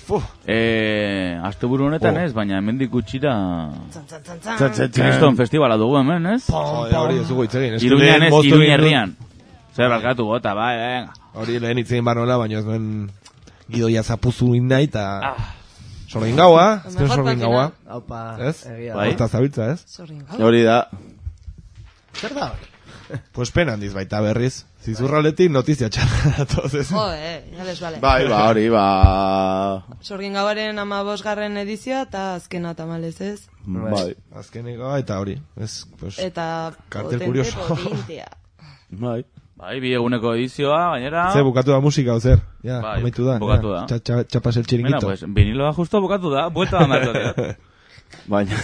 eh, asteburu honetan Oh. ez, baina hemendik gutxira... Zan, zan, zan, zan. Txan, txan, txan. Kriston festivala dugu hemen, ez? Joder, hori ez dugu hitz egin. Iruñan ez, Iruña herrian. Zer barkatu gota, bai, venga. Hori lehen hitz egin barnola, baina ez duen gidoia zapuzu indai, eta... Sorgin gaua, ez duen sorgin gaua. Haupa, Ez? egia. Bai. Horta zabiltza, ez? Sorry, gau. Hori da. Zer da hori? Pues pena handiz baita berriz. Zizurraletik notizia txarra datoz, ez? Joder, ya les vale. Bai, ba, hori, ba... Sorgin gauaren amabosgarren edizioa eta azkena tamalez ez. Bai. Azkeneko eta hori, ez? Pues, Eta Kartel potente curioso. potentea. Bai. Bai, bi eguneko edizioa, gainera... Ze, bukatu da musika, o zer? Ja, Bai, amaitu da. bukatu ja. da. Txa- txa- Txapas el Mena, chiringuito. pues, viniloa justo bukatu da, buelta da marko. Baina...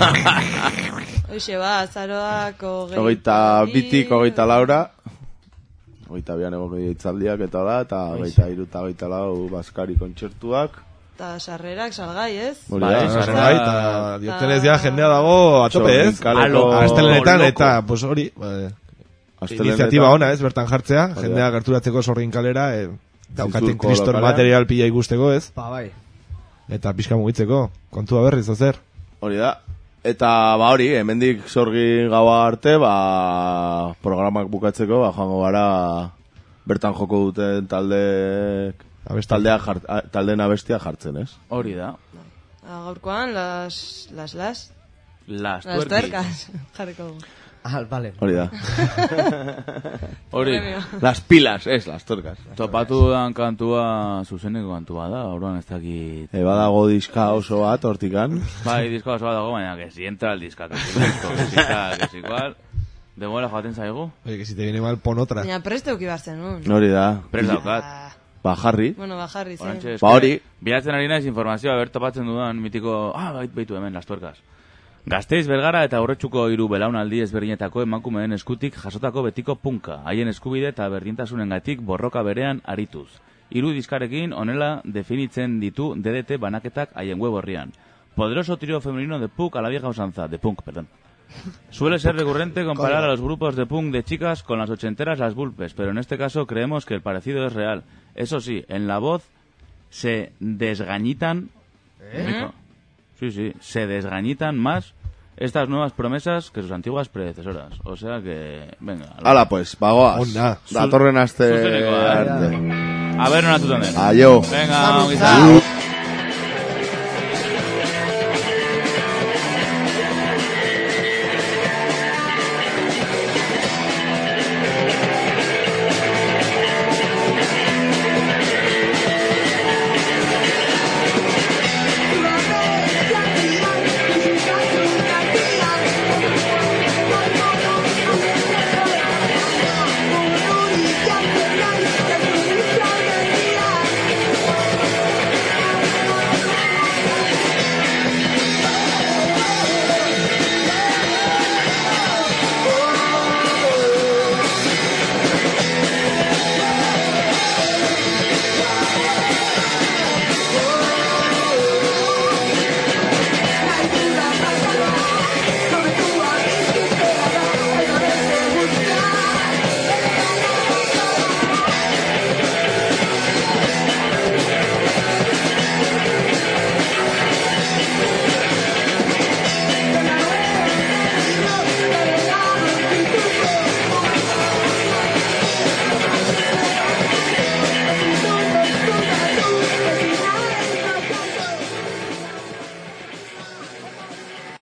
Hoxe ba, azaroak hogei... Hogeita bitik, hogeita laura. Hogeita bian egon itzaldiak eta da, eta hogeita iru eta hogeita lau Baskari kontzertuak. Eta sarrerak salgai, ez? Hori Bai, da, sarrerai, eta diotenez ja jendea dago a tope, ez? Sorginkaleko- Astelenetan, Loko. eta, pues hori, ba, Astelenetan- iniziatiba ona, ez, bertan jartzea, Hori da. jendea gerturatzeko sorgin kalera, e, daukaten Zizurko kriston lokalean. material pila ikusteko, ez? Pa, bai. Eta pixka mugitzeko, kontua berriz, ozer? Hori da. Eta, ba hori, hemendik sorgin gaua arte, ba, programak bukatzeko, ba, joango gara, bertan joko duten taldeek, taldea jart, a- taldeen abestia jartzen, ez? Hori da. Ah, gaurkoan, las... Las, las... Las Las tuerkis. tuercas. Jarriko. Ah, vale. Hori da. Hori. Premio. Las pilas, ez, las tuercas. Topatu dan kantua, zuzeneko kantua da, orduan ez dakit... E, badago diska oso bat, hortikan. Bai, disko oso bat dago, baina, que si entra el diska, que si disco, que si tal, que si cual... Demola joaten zaigu. Oye, que si te viene mal, pon otra. Baina preste uki bar zenun. Hori da. Prest daukat. Ba, jarri. Bueno, bajarri zen. Orantxe, Ba, hori. Bilatzen ari naiz informazioa, ber topatzen dudan mitiko... Ah, bait, baitu hemen, las tuerkas. Gasteiz, Bergara eta Aurretxuko hiru belaunaldi ezberdinetako emakumeen eskutik jasotako betiko punka, haien eskubide eta berdintasunengatik borroka berean arituz. Hiru diskarekin honela definitzen ditu D D T banaketak haien web horrian. Poderoso trío femenino de punk a la vieja usanza, de punk, perdón. Suele ser recurrente comparar a los grupos de punk de chicas con las ochenteras las Vulpes, pero en este caso creemos que el parecido es real. Eso sí, en la voz se desgañitan... ¿Eh? Sí, sí, se desgañitan más estas nuevas promesas que sus antiguas predecesoras. O sea que, venga. Hala, pues, bagoaz. Onda. Datorren aste Zuzeneko, eh? arte. A ver, no la tutonen. Aio. Venga, ongi izan.